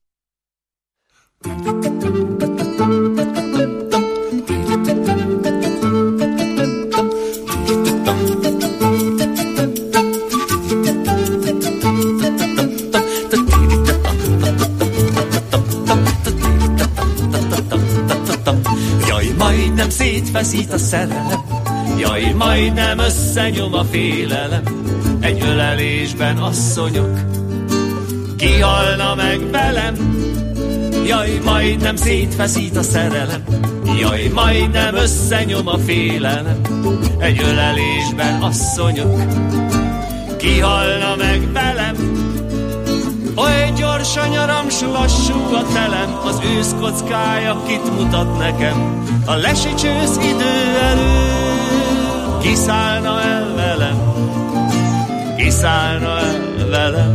[SPEAKER 10] Szétfeszít a szerelem, jaj, majdnem összenyom a félelem. Egy ölelésben asszonyok, kihalna meg velem. Jaj, majdnem szétfeszít a szerelem, jaj, majdnem összenyom a félelem. Egy ölelésben asszonyok, kihalna meg velem. Oly gyors a nyaram, s lassú a telem, az ősz kockája kit mutat nekem. A lesicsősz idő elő, kiszállna el velem, kiszállna el velem.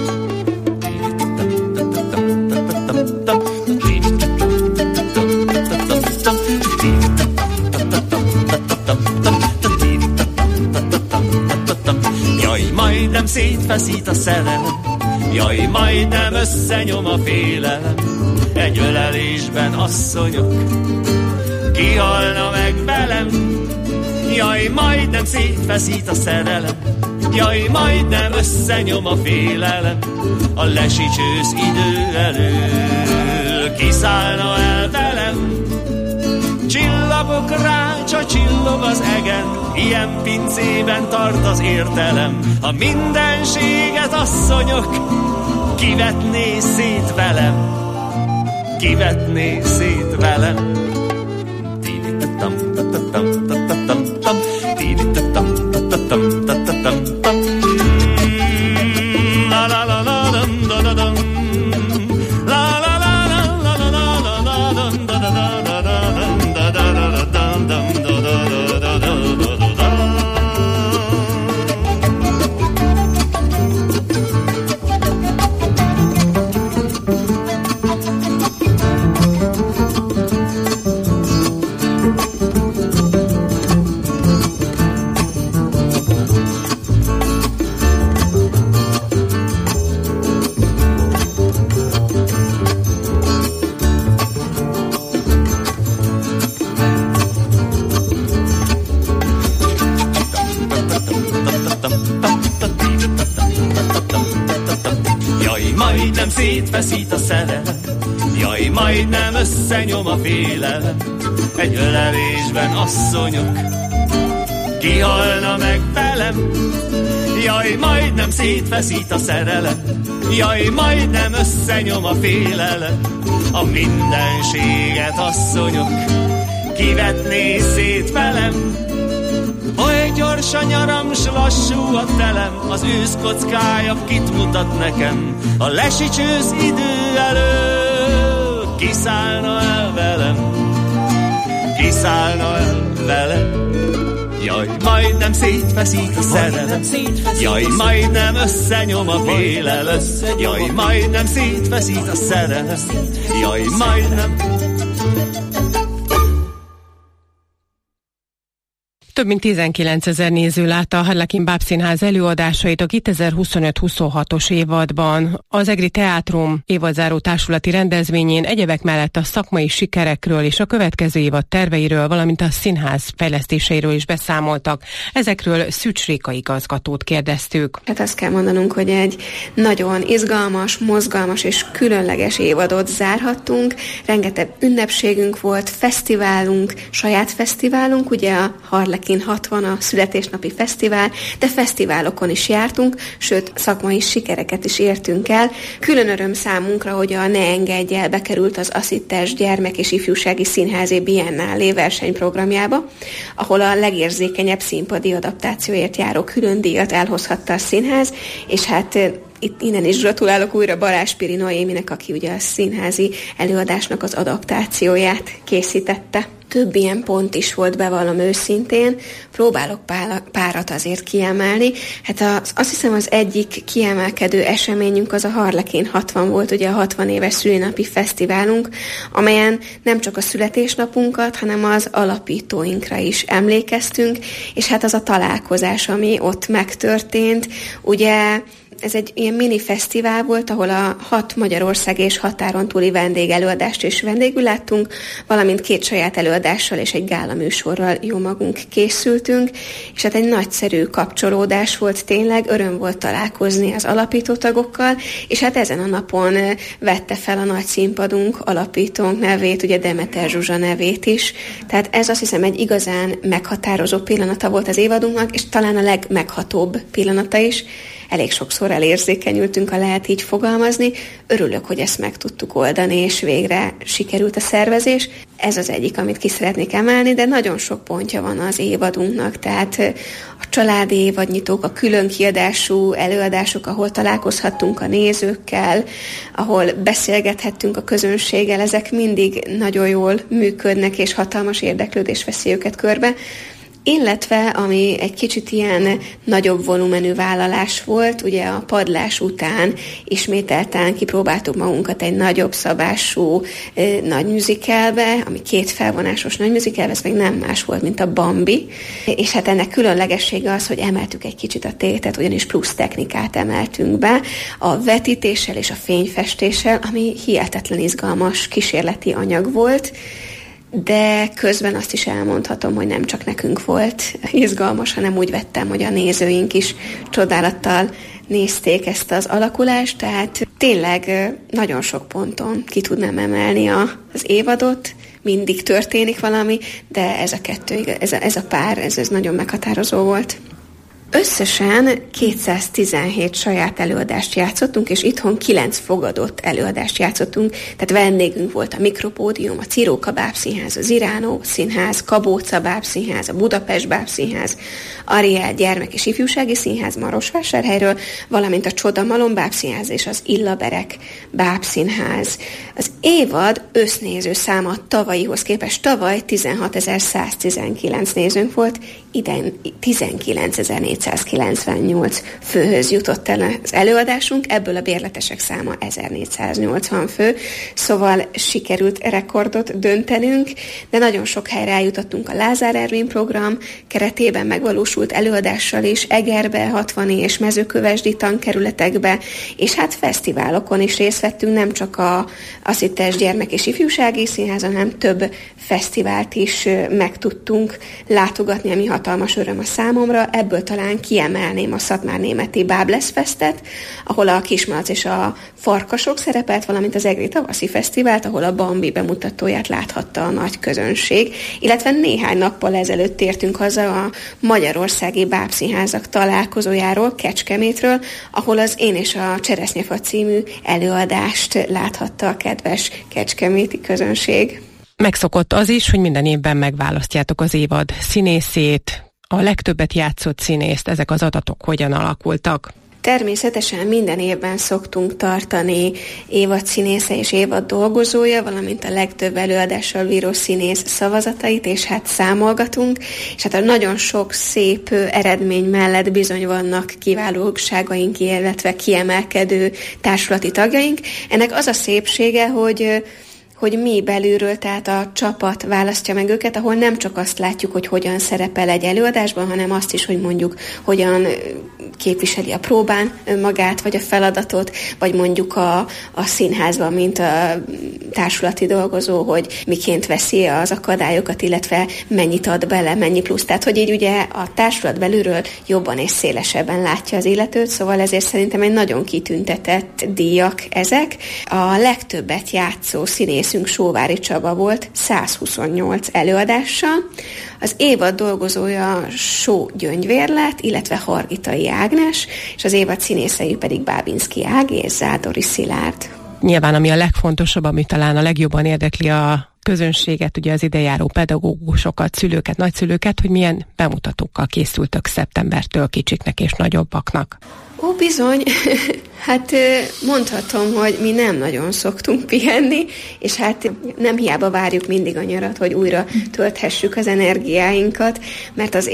[SPEAKER 10] Jaj, majdnem szétfeszít a szerelem, jaj, majdnem összenyom a félelem. Egy ölelésben asszonyok, kihalna meg velem. Jaj, majdnem szétfeszít a szerelem, jaj, majdnem összenyom a félelem. A lesicsősz idő elől, kiszállna el velem. Csillagok rácsa, csillog az egen, ilyen pincében tart az értelem. A mindenséget asszonyok, kivetné szét velem, kivetné szét velem. Szétfeszít a szerelem, Jaj, majdnem összenyom a félelem, egy ölelésben asszonyok, kihalna meg velem. Jaj, majdnem szétfeszít a szerelem, jaj, majdnem összenyom a félelem, a mindenséget asszonyok, kivetné szét velem. Oly gyors a nyaram, s lassú a telem, az ősz kockája kit mutat nekem, a lesicsőz idő elő, kiszállna el velem, kiszállna el velem. Jaj, majdnem szétfeszít a szerelem, jaj, majdnem összenyom a félelem, jaj, majdnem szétfeszít a szerelem, jaj, majdnem.
[SPEAKER 12] Több mint 19 000 néző látta a Harlekin Bábszínház előadásait a 2025-26-os évadban. Az Egri Teátrum évadzáró társulati rendezvényén egyebek mellett a szakmai sikerekről és a következő évad terveiről, valamint a színház fejlesztéseiről is beszámoltak. Ezekről Szűcs Réka igazgatót kérdeztük.
[SPEAKER 13] Hát azt kell mondanunk, hogy egy nagyon izgalmas, mozgalmas és különleges évadot zárhattunk. Rengeteg ünnepségünk volt, fesztiválunk, saját fesztiválunk, ugye a Harlekin 60 a születésnapi fesztivál, de fesztiválokon is jártunk, sőt szakmai sikereket is értünk el. Külön öröm számunkra, hogy a Ne engedj el bekerült az Asszites Gyermek és Ifjúsági Színházi Biennálé versenyprogramjába, ahol a legérzékenyebb színpadi adaptációért járó külön díjat elhozhatta a színház, és hát itt innen is gratulálok újra Balázs Piri Noéminek, aki ugye a színházi előadásnak az adaptációját készítette. Több ilyen pont is volt, bevallom őszintén, próbálok párat azért kiemelni. Hát azt hiszem az egyik kiemelkedő eseményünk az a Harlekin 60 volt, ugye a 60 éves szülinapi fesztiválunk, amelyen nem csak a születésnapunkat, hanem az alapítóinkra is emlékeztünk, és hát az a találkozás, ami ott megtörtént, ugye ez egy ilyen mini fesztivál volt, ahol a 6 Magyarország és határon túli vendégelőadást is vendégül láttunk, valamint 2 saját előadással és egy gála műsorral jó magunk készültünk, és hát egy nagyszerű kapcsolódás volt tényleg, öröm volt találkozni az alapító tagokkal, és hát ezen a napon vette fel a nagy színpadunk alapítónk nevét, ugye Demeter Zsuzsa nevét is, tehát ez azt hiszem egy igazán meghatározó pillanata volt az évadunknak, és talán a legmeghatóbb pillanata is. Elég sokszor elérzékenyültünk, ha lehet így fogalmazni. Örülök, hogy ezt meg tudtuk oldani, és végre sikerült a szervezés. Ez az egyik, amit ki szeretnék emelni, de nagyon sok pontja van az évadunknak, tehát a családi évadnyitók, a külön kiadású előadások, ahol találkozhattunk a nézőkkel, ahol beszélgethettünk a közönséggel, ezek mindig nagyon jól működnek, és hatalmas érdeklődés veszi őket körbe. Illetve, ami egy kicsit ilyen nagyobb volumenű vállalás volt, ugye a padlás után ismételten kipróbáltuk magunkat egy nagyobb szabású nagy musicalbe, ami 2 felvonásos nagy musicalbe, ez még nem más volt, mint a Bambi, és hát ennek különlegessége az, hogy emeltük egy kicsit a tétet, ugyanis plusz technikát emeltünk be a vetítéssel és a fényfestéssel, ami hihetetlen izgalmas kísérleti anyag volt, de közben azt is elmondhatom, hogy nem csak nekünk volt izgalmas, hanem úgy vettem, hogy a nézőink is csodálattal nézték ezt az alakulást, tehát tényleg nagyon sok ponton ki tudnám emelni az évadot, mindig történik valami, de ez a kettő, ez a pár, ez nagyon meghatározó volt. Összesen 217 saját előadást játszottunk, és itthon 9 fogadott előadást játszottunk, tehát vendégünk volt a Mikropódium, a Ciróka Bábszínház, az Iránó Színház, Kabóca Bábszínház, a Budapest Bábszínház, Ariel Gyermek és Ifjúsági Színház Marosvásárhelyről, valamint a Csoda Malom Bábszínház és az Illaberek Bábszínház. Az évad össznéző száma tavalyihoz képest tavaly 16.119 nézőnk volt, idén 19.498 főhöz jutott el az előadásunk, ebből a bérletesek száma 1480 fő, szóval sikerült rekordot döntenünk, de nagyon sok helyre eljutottunk a Lázár Ervin program keretében megvalósult előadással is, Egerbe, 60 és Mezőkövesdi tankerületekbe, és hát fesztiválokon is részt vettünk, nem csak a Asszites Gyermek és Ifjúsági Színházon, hanem több fesztivált is meg tudtunk látogatni, ami hatalmas öröm a számomra. Ebből talán talán kiemelném a szatmárnémeti Bábszfestet, ahol a Kismalac és a Farkasok szerepelt, valamint az Egri Tavaszi Fesztivált, ahol a Bambi bemutatóját láthatta a nagy közönség, illetve néhány nappal ezelőtt tértünk haza a Magyarországi Bábszínházak találkozójáról, Kecskemétről, ahol az Én és a Cseresznyefa című előadást láthatta a kedves kecskeméti közönség.
[SPEAKER 12] Megszokott az is, hogy minden évben megválasztjátok az évad színészét, a legtöbbet játszott színészt, ezek az adatok hogyan alakultak?
[SPEAKER 13] Természetesen minden évben szoktunk tartani évad színésze és évad dolgozója, valamint a legtöbb előadással bíró színész szavazatait, és hát számolgatunk, és hát a nagyon sok szép eredmény mellett bizony vannak kiválóságaink, illetve kiemelkedő társulati tagjaink. Ennek az a szépsége, hogy mi belülről, tehát a csapat választja meg őket, ahol nem csak azt látjuk, hogy hogyan szerepel egy előadásban, hanem azt is, hogy mondjuk hogyan képviseli a próbán magát, vagy a feladatot, vagy mondjuk a színházban, mint a társulati dolgozó, hogy miként veszi az akadályokat, illetve mennyit ad bele, mennyi plusz. Tehát, hogy így ugye a társulat belülről jobban és szélesebben látja az illetőt, szóval ezért szerintem egy nagyon kitüntetett díjak ezek. A legtöbbet játszó színészünk Sóvári Csaba volt 128 előadással, az évad dolgozója Só Gyöngyvér lett, illetve Hargitai Ágnes, és az évad színészei pedig Bábinszky Ági és Zádori Szilárd.
[SPEAKER 12] Nyilván, ami a legfontosabb, ami talán a legjobban érdekli a közönséget, ugye az idejáró pedagógusokat, szülőket, nagyszülőket, hogy milyen bemutatókkal készültök szeptembertől kicsiknek és nagyobbaknak.
[SPEAKER 13] Ó, bizony, hát mondhatom, hogy mi nem nagyon szoktunk pihenni, és hát nem hiába várjuk mindig a nyarat, hogy újra tölthessük az energiáinkat, mert az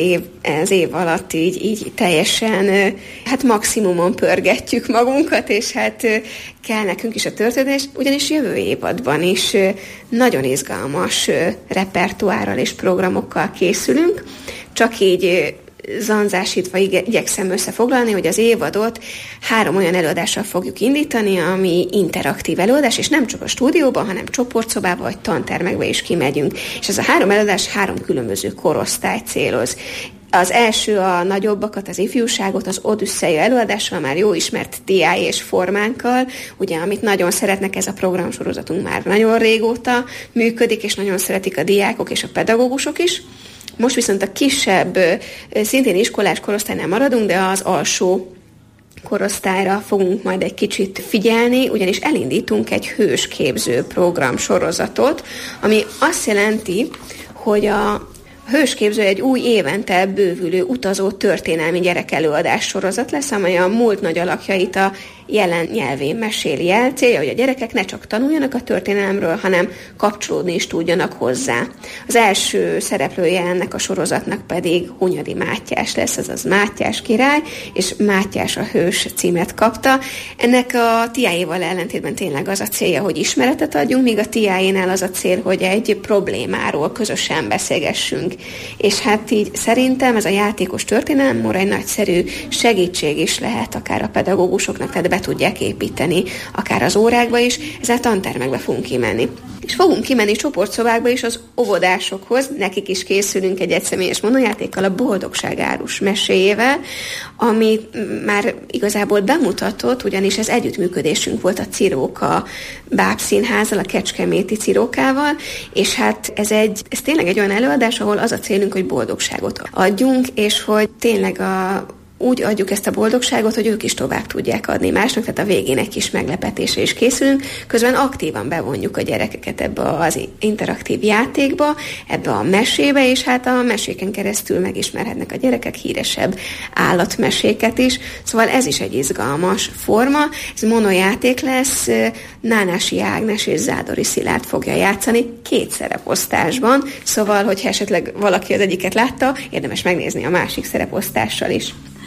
[SPEAKER 13] év alatt így teljesen, hát maximumon pörgetjük magunkat, és hát kell nekünk is a történés, ugyanis jövő évadban is nagyon izgalmas repertoárral és programokkal készülünk, csak így zanzásítva igyekszem összefoglalni, hogy az évadot 3 olyan előadással fogjuk indítani, ami interaktív előadás, és nem csak a stúdióban, hanem csoportszobába vagy tantermekbe is kimegyünk. És ez a 3 előadás 3 különböző korosztályt céloz. Az első a nagyobbakat, az ifjúságot, az Odüsszeia előadással, már jó ismert diái és formánkkal, ugye, amit nagyon szeretnek, ez a programsorozatunk már nagyon régóta működik, és nagyon szeretik a diákok és a pedagógusok is. Most viszont a kisebb, szintén iskolás korosztálynál maradunk, de az alsó korosztályra fogunk majd egy kicsit figyelni, ugyanis elindítunk egy hősképző programsorozatot, ami azt jelenti, hogy a hősképző egy új évente bővülő utazó történelmi gyerekelőadás sorozat lesz, amely a múlt nagy alakjait a jelen nyelvén meséli el. Célja, hogy a gyerekek ne csak tanuljanak a történelemről, hanem kapcsolódni is tudjanak hozzá. Az első szereplője ennek a sorozatnak pedig Hunyadi Mátyás lesz, azaz Mátyás király, és Mátyás a hős címet kapta. Ennek a TIA-val ellentétben tényleg az a célja, hogy ismeretet adjunk, míg a TIA-nál az a cél, hogy egy problémáról közösen beszélgessünk. És hát így szerintem ez a játékos történelem egy nagyszerű segítség is lehet akár a pedagógusoknak, tehát be tudják építeni akár az órákba is, ezzel tantermekbe fogunk kimenni. És fogunk kimenni csoportszobákba is az óvodásokhoz, nekik is készülünk egy egyszemélyes monójátékkal, a Boldogságárus meséjével, ami már igazából bemutatott, ugyanis ez együttműködésünk volt a Ciróka Bábszínházzal, a kecskeméti Cirókával, és hát ez tényleg egy olyan előadás, ahol az a célunk, hogy boldogságot adjunk, és hogy tényleg úgy adjuk ezt a boldogságot, hogy ők is tovább tudják adni másnak, tehát a végén egy kis meglepetésre is készülünk, közben aktívan bevonjuk a gyerekeket ebbe az interaktív játékba, ebbe a mesébe, és hát a meséken keresztül megismerhetnek a gyerekek híresebb állatmeséket is, szóval ez is egy izgalmas forma, ez monojáték lesz, Nánási Ágnes és Zádori Szilárd fogja játszani 2 szereposztásban, szóval, hogyha esetleg valaki az egyiket látta, érdemes megnézni a másik szereposztással is.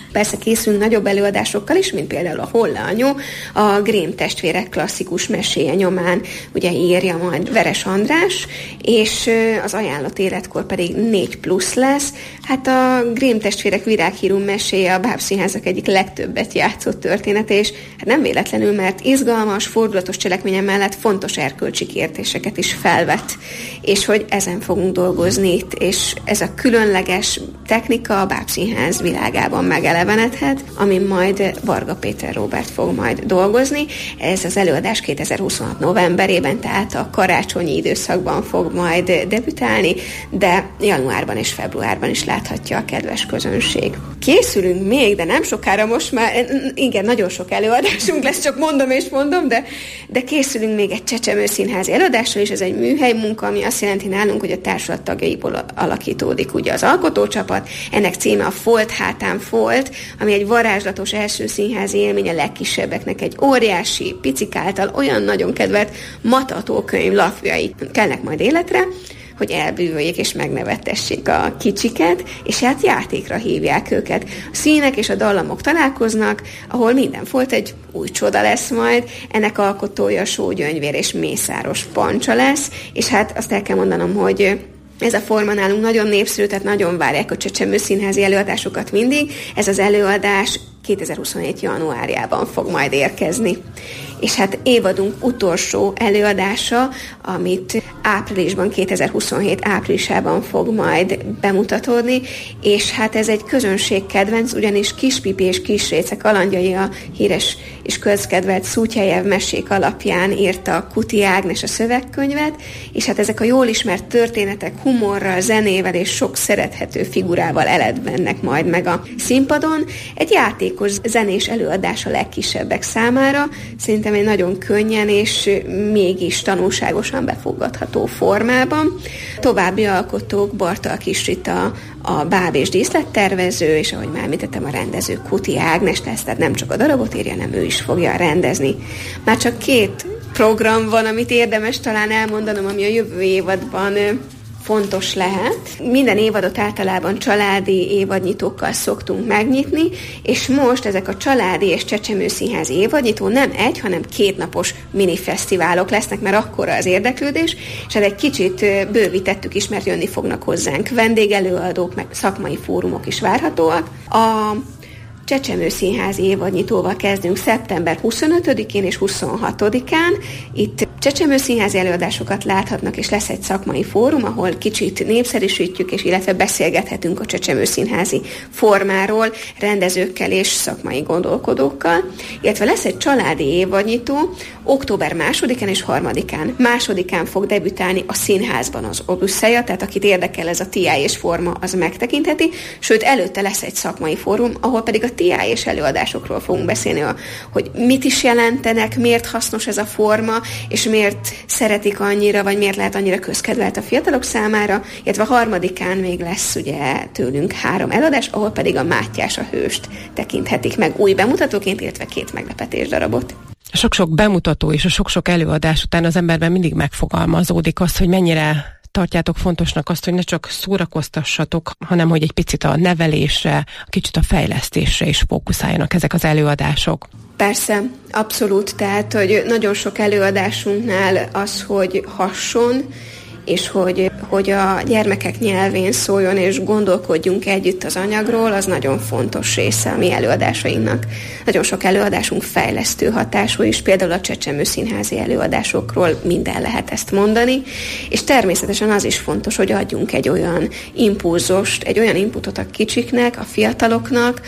[SPEAKER 13] Persze készülünk nagyobb előadásokkal is, mint például a Holla anyu, a Grimm testvérek klasszikus meséje nyomán ugye írja majd Veres András, és az ajánlott életkor pedig 4+ lesz. Hát a Grimm testvérek virághírú meséje a Bábszínházak egyik legtöbbet játszott történet, és hát nem véletlenül, mert izgalmas, fordulatos cselekménye mellett fontos erkölcsi kérdéseket is felvet, és hogy ezen fogunk dolgozni itt, és ez a különleges technika a Bábszínház világában megelevenedhet, amin majd Varga Péter Róbert fog majd dolgozni. Ez az előadás 2026 novemberében, tehát a karácsonyi időszakban fog majd debütálni, de januárban és februárban is láthatja a kedves közönség. Készülünk még, de nem sokára most már, igen, nagyon sok előadásunk lesz, csak mondom, de készülünk még egy Csecsemő színházi előadásra, és ez egy műhely munka, ami azt jelenti nálunk, hogy a társulat tagjaiból alakítódik ugye az alkotócsapat. Ennek címe a Folt hátán folt, ami egy varázslatos első színházi élmény a legkisebbeknek, egy óriási, picik által olyan nagyon kedvelt matatókönyv lapjai kelnek majd életre, hogy elbűvöljék és megnevettessék a kicsiket, és hát játékra hívják őket. A színek és a dallamok találkoznak, ahol minden folt egy új csoda lesz majd, ennek alkotója Sógyöngyvér és Mészáros Pancsa lesz, és hát azt el kell mondanom, hogy ez a forma nálunk nagyon népszerű, tehát nagyon várják a Csecsemő színházi előadásokat mindig. Ez az előadás 2027. januárjában fog majd érkezni. És hát évadunk utolsó előadása, amit áprilisban, 2027 áprilisában fog majd bemutatódni, és hát ez egy közönségkedvenc, ugyanis Kispipi és Kisréce kalandjai a híres és közkedvelt Szútyhejev mesék alapján írta Kuti Ágnes a szövegkönyvet, és hát ezek a jól ismert történetek humorral, zenével és sok szerethető figurával eledvennek majd meg a színpadon. Egy játékos zenés előadás a legkisebbek számára, szerintem egy nagyon könnyen és mégis tanulságosan befogadható formában. További alkotók Bartal Kis Rita, a báb és díszlettervező, és ahogy már említettem, a rendező Kuti Ágnes lesz, tehát nem csak a darabot írja, hanem ő is fogja rendezni. Már csak 2 program van, amit érdemes talán elmondanom, ami a jövő évadban fontos lehet. Minden évadot általában családi évadnyitókkal szoktunk megnyitni, és most ezek a családi és Csecsemő színházi évadnyitó nem 1, hanem 2 napos minifesztiválok lesznek, mert akkora az érdeklődés, és egy kicsit bővítettük is, mert jönni fognak hozzánk vendégelőadók, meg szakmai fórumok is várhatóak. A Csecsemő színházi évadnyitóval kezdünk szeptember 25-én és 26-án. Itt Csecsemő színházi előadásokat láthatnak, és lesz egy szakmai fórum, ahol kicsit népszerűsítjük, és illetve beszélgethetünk a Csecsemő színházi formáról, rendezőkkel és szakmai gondolkodókkal. Illetve lesz egy családi évadnyitó, október 2-án és 3-án. 2-án fog debütálni a színházban az Odüsszeja, tehát akit érdekel ez a TI és forma, az megtekintheti, sőt előtte lesz egy szakmai fórum, ahol pedig a TI és előadásokról fogunk beszélni, hogy mit is jelentenek, miért hasznos ez a forma, és miért szeretik annyira, vagy miért lehet annyira közkedvelt a fiatalok számára, illetve 3-án még lesz ugye tőlünk 3 előadás, ahol pedig a Mátyás a hőst tekinthetik meg új bemutatóként, illetve 2 meglepetés darabot.
[SPEAKER 12] Sok-sok bemutató és a sok-sok előadás után az emberben mindig megfogalmazódik az, hogy mennyire tartjátok fontosnak azt, hogy ne csak szórakoztassatok, hanem hogy egy picit a nevelésre, kicsit a fejlesztésre is fókuszáljanak ezek az előadások.
[SPEAKER 13] Persze, abszolút, tehát, hogy nagyon sok előadásunknál az, hogy hasson, és hogy a gyermekek nyelvén szóljon, és gondolkodjunk együtt az anyagról, az nagyon fontos része a mi előadásainknak. Nagyon sok előadásunk fejlesztő hatású is, például a Csecsemő színházi előadásokról minden lehet ezt mondani, és természetesen az is fontos, hogy adjunk egy olyan impulzust, egy olyan inputot a kicsiknek, a fiataloknak,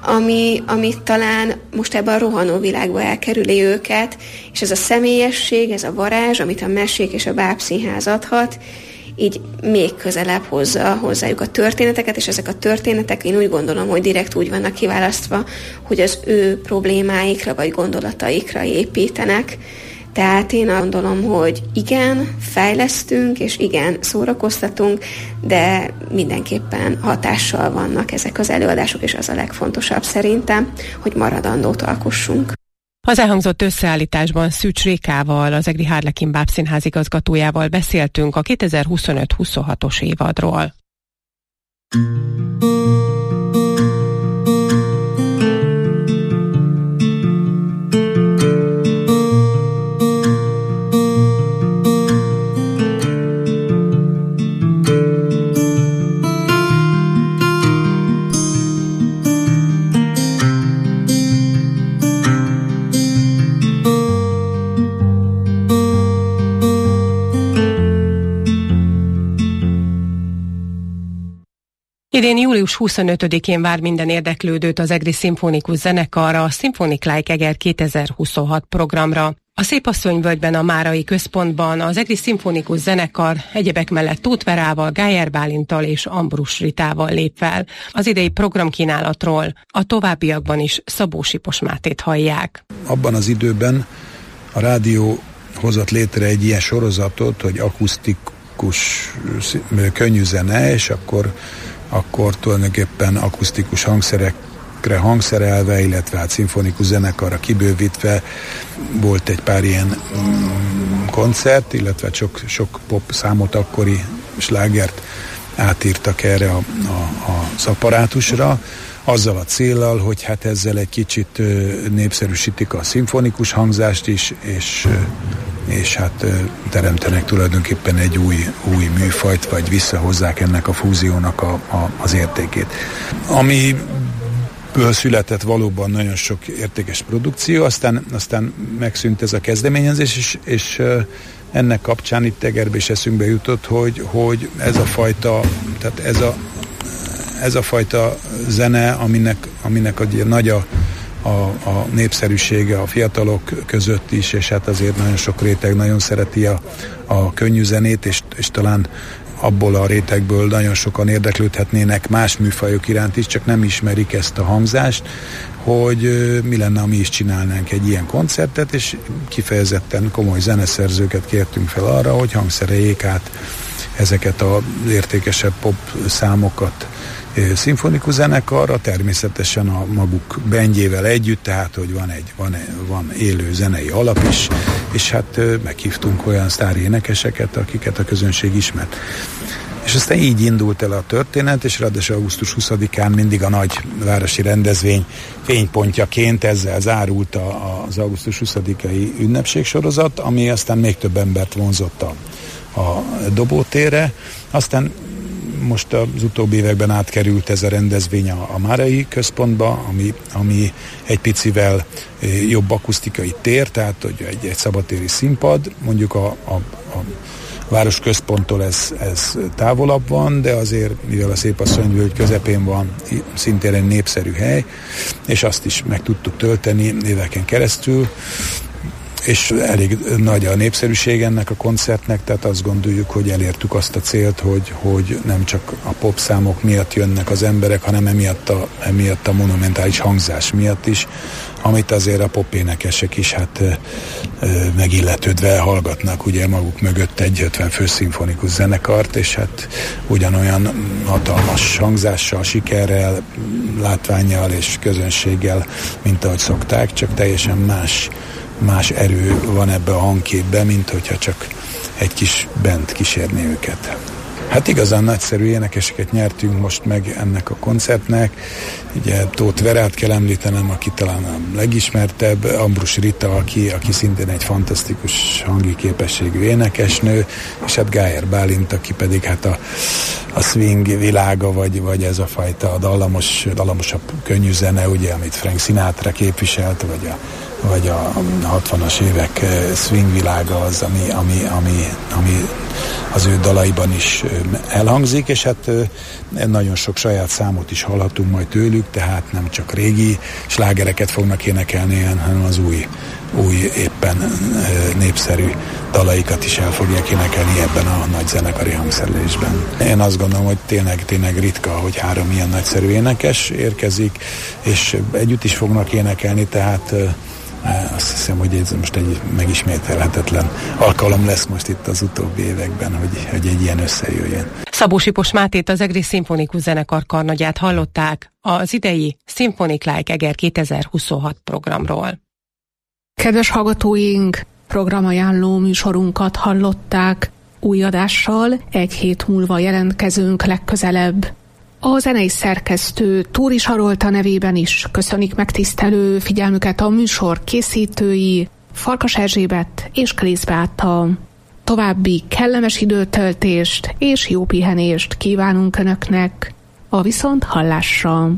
[SPEAKER 13] ami talán most ebben a rohanó világba elkerüli őket, és ez a személyesség, ez a varázs, amit a mesék és a Bábszínház adhat, így még közelebb hozza hozzájuk a történeteket, és ezek a történetek, én úgy gondolom, hogy direkt úgy vannak kiválasztva, hogy az ő problémáikra vagy gondolataikra építenek. Tehát én gondolom, hogy igen, fejlesztünk, és igen, szórakoztatunk, de mindenképpen hatással vannak ezek az előadások, és az a legfontosabb szerintem, hogy maradandót alkossunk.
[SPEAKER 12] Az elhangzott összeállításban Szűcs Rékával, az egri Harlekin Bábszínház igazgatójával beszéltünk a 2025-26-os évadról. Idén július 25-én vár minden érdeklődőt az Egri Szimfonikus Zenekar a Symphonic Like Eger 2026 programra. A Szépasszonyvölgyben a Márai Központban az Egri Szimfonikus Zenekar egyebek mellett Tóth Verával, Gájer Bálinttal és Ambrus Ritával lép fel. Az idei programkínálatról a továbbiakban is Szabó Sipos Mátét hallják.
[SPEAKER 14] Abban az időben a rádió hozott létre egy ilyen sorozatot, hogy akusztikus könnyű zene, és akkor tulajdonképpen akusztikus hangszerekre hangszerelve, illetve hát szimfonikus zenekarra kibővítve volt egy pár ilyen koncert, illetve sok pop számot, akkori slágert átírtak erre az apparátusra, azzal a céllal, hogy hát ezzel egy kicsit népszerűsítik a szimfonikus hangzást is, és hát teremtenek tulajdonképpen egy új műfajt, vagy visszahozzák ennek a fúziónak az értékét. Amiből született valóban nagyon sok értékes produkció, aztán megszűnt ez a kezdeményezés, és ennek kapcsán itt Egerbe is eszünkbe jutott, hogy ez a fajta, tehát ez a fajta zene, aminek nagy a népszerűsége a fiatalok között is, és hát azért nagyon sok réteg nagyon szereti a könnyű zenét, és talán abból a rétegből nagyon sokan érdeklődhetnének más műfajok iránt is, csak nem ismerik ezt a hangzást, hogy mi lenne, ha mi is csinálnánk egy ilyen koncertet, és kifejezetten komoly zeneszerzőket kértünk fel arra, hogy hangszereljék át ezeket az értékesebb pop számokat szimfonikus zenekarra, természetesen a maguk bandjével együtt, tehát hogy van élő zenei alap is, és hát meghívtunk olyan sztárénekeseket, akiket a közönség ismert. És aztán így indult el a történet, és ráadásul augusztus 20-án mindig a nagy városi rendezvény fénypontjaként ezzel zárult az augusztus 20-ai ünnepségsorozat, ami aztán még több embert vonzott a dobótérre. Aztán most az utóbbi években átkerült ez a rendezvény a Márai Központba, ami egy picivel jobb akusztikai tér, tehát hogy egy szabadtéri színpad, mondjuk a város központtól ez távolabb van, de azért, mivel a Szépasszonyvölgy közepén van, szintén egy népszerű hely, és azt is meg tudtuk tölteni éveken keresztül, és elég nagy a népszerűség ennek a koncertnek, tehát azt gondoljuk, hogy elértük azt a célt, hogy nem csak a popszámok miatt jönnek az emberek, hanem emiatt a monumentális hangzás miatt is, amit azért a popénekesek is hát megilletődve hallgatnak ugye maguk mögött egy 50 fős szimfonikus zenekart, és hát ugyanolyan hatalmas hangzással, sikerrel, látvánnyal és közönséggel, mint ahogy szokták, csak teljesen más erő van ebbe a hangképbe, mint hogyha csak egy kis band kísérni őket. Hát igazán nagyszerű énekeseket nyertünk most meg ennek a koncertnek. Ugye Tóth Verát kell említenem, aki talán a legismertebb, Ambrus Rita, aki szintén egy fantasztikus hangi képességű énekesnő, és hát Gájer Bálint, aki pedig hát a swing világa, vagy ez a fajta dallamosabb könnyű zene, ugye, amit Frank Sinatra képviselt, vagy a 60-as évek swing világa az, ami az ő dalaiban is elhangzik, és hát nagyon sok saját számot is hallhatunk majd tőlük, tehát nem csak régi slágereket fognak énekelni, hanem az új éppen népszerű dalaikat is el fogják énekelni ebben a nagy zenekari hangszerelésben. Én azt gondolom, hogy tényleg ritka, hogy 3 ilyen nagyszerű énekes érkezik, és együtt is fognak énekelni, tehát azt hiszem, hogy ez most egy megismételhetetlen alkalom lesz most itt az utóbbi években, hogy egy ilyen összejöjjön.
[SPEAKER 12] Szabó Sipos Mátét, az Egri Szimfonikus Zenekar karnagyát hallották az idei Symphonic Like Eger 2026 programról.
[SPEAKER 5] Kedves hallgatóink, programajánló műsorunkat hallották. Új adással egy hét múlva jelentkezünk legközelebb. A zenei szerkesztő Túri Sarolta nevében is köszönik megtisztelő figyelmüket a műsor készítői, Farkas Erzsébet és Klész Beáta. További kellemes időtöltést és jó pihenést kívánunk Önöknek. A viszont hallásra!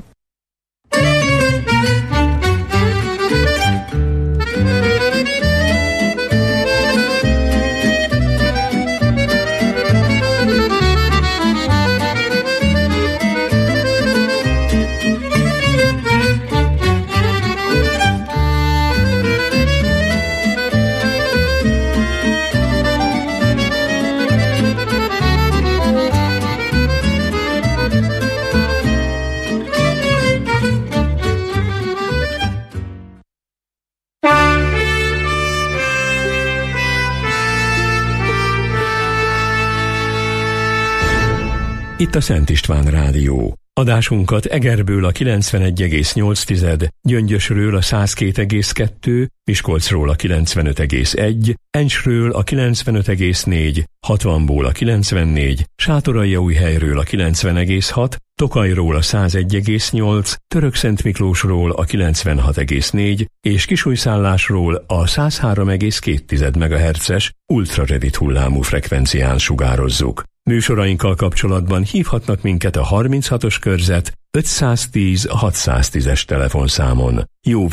[SPEAKER 2] Itt a Szent István Rádió. Adásunkat Egerből a 91,8, Gyöngyösről a 102,2, Miskolcról a 95,1, Encsről a 95,4, Hatvanból a 94, Sátoraljaújhelyről a 90,6, Tokajról a 101,8, Törökszentmiklósról a 96,4 és Kisújszállásról a 103,2 MHz-es ultrarövid hullámú frekvencián sugározzuk. Műsorainkkal kapcsolatban hívhatnak minket a 36-os körzet 510 610-es telefonszámon. Jó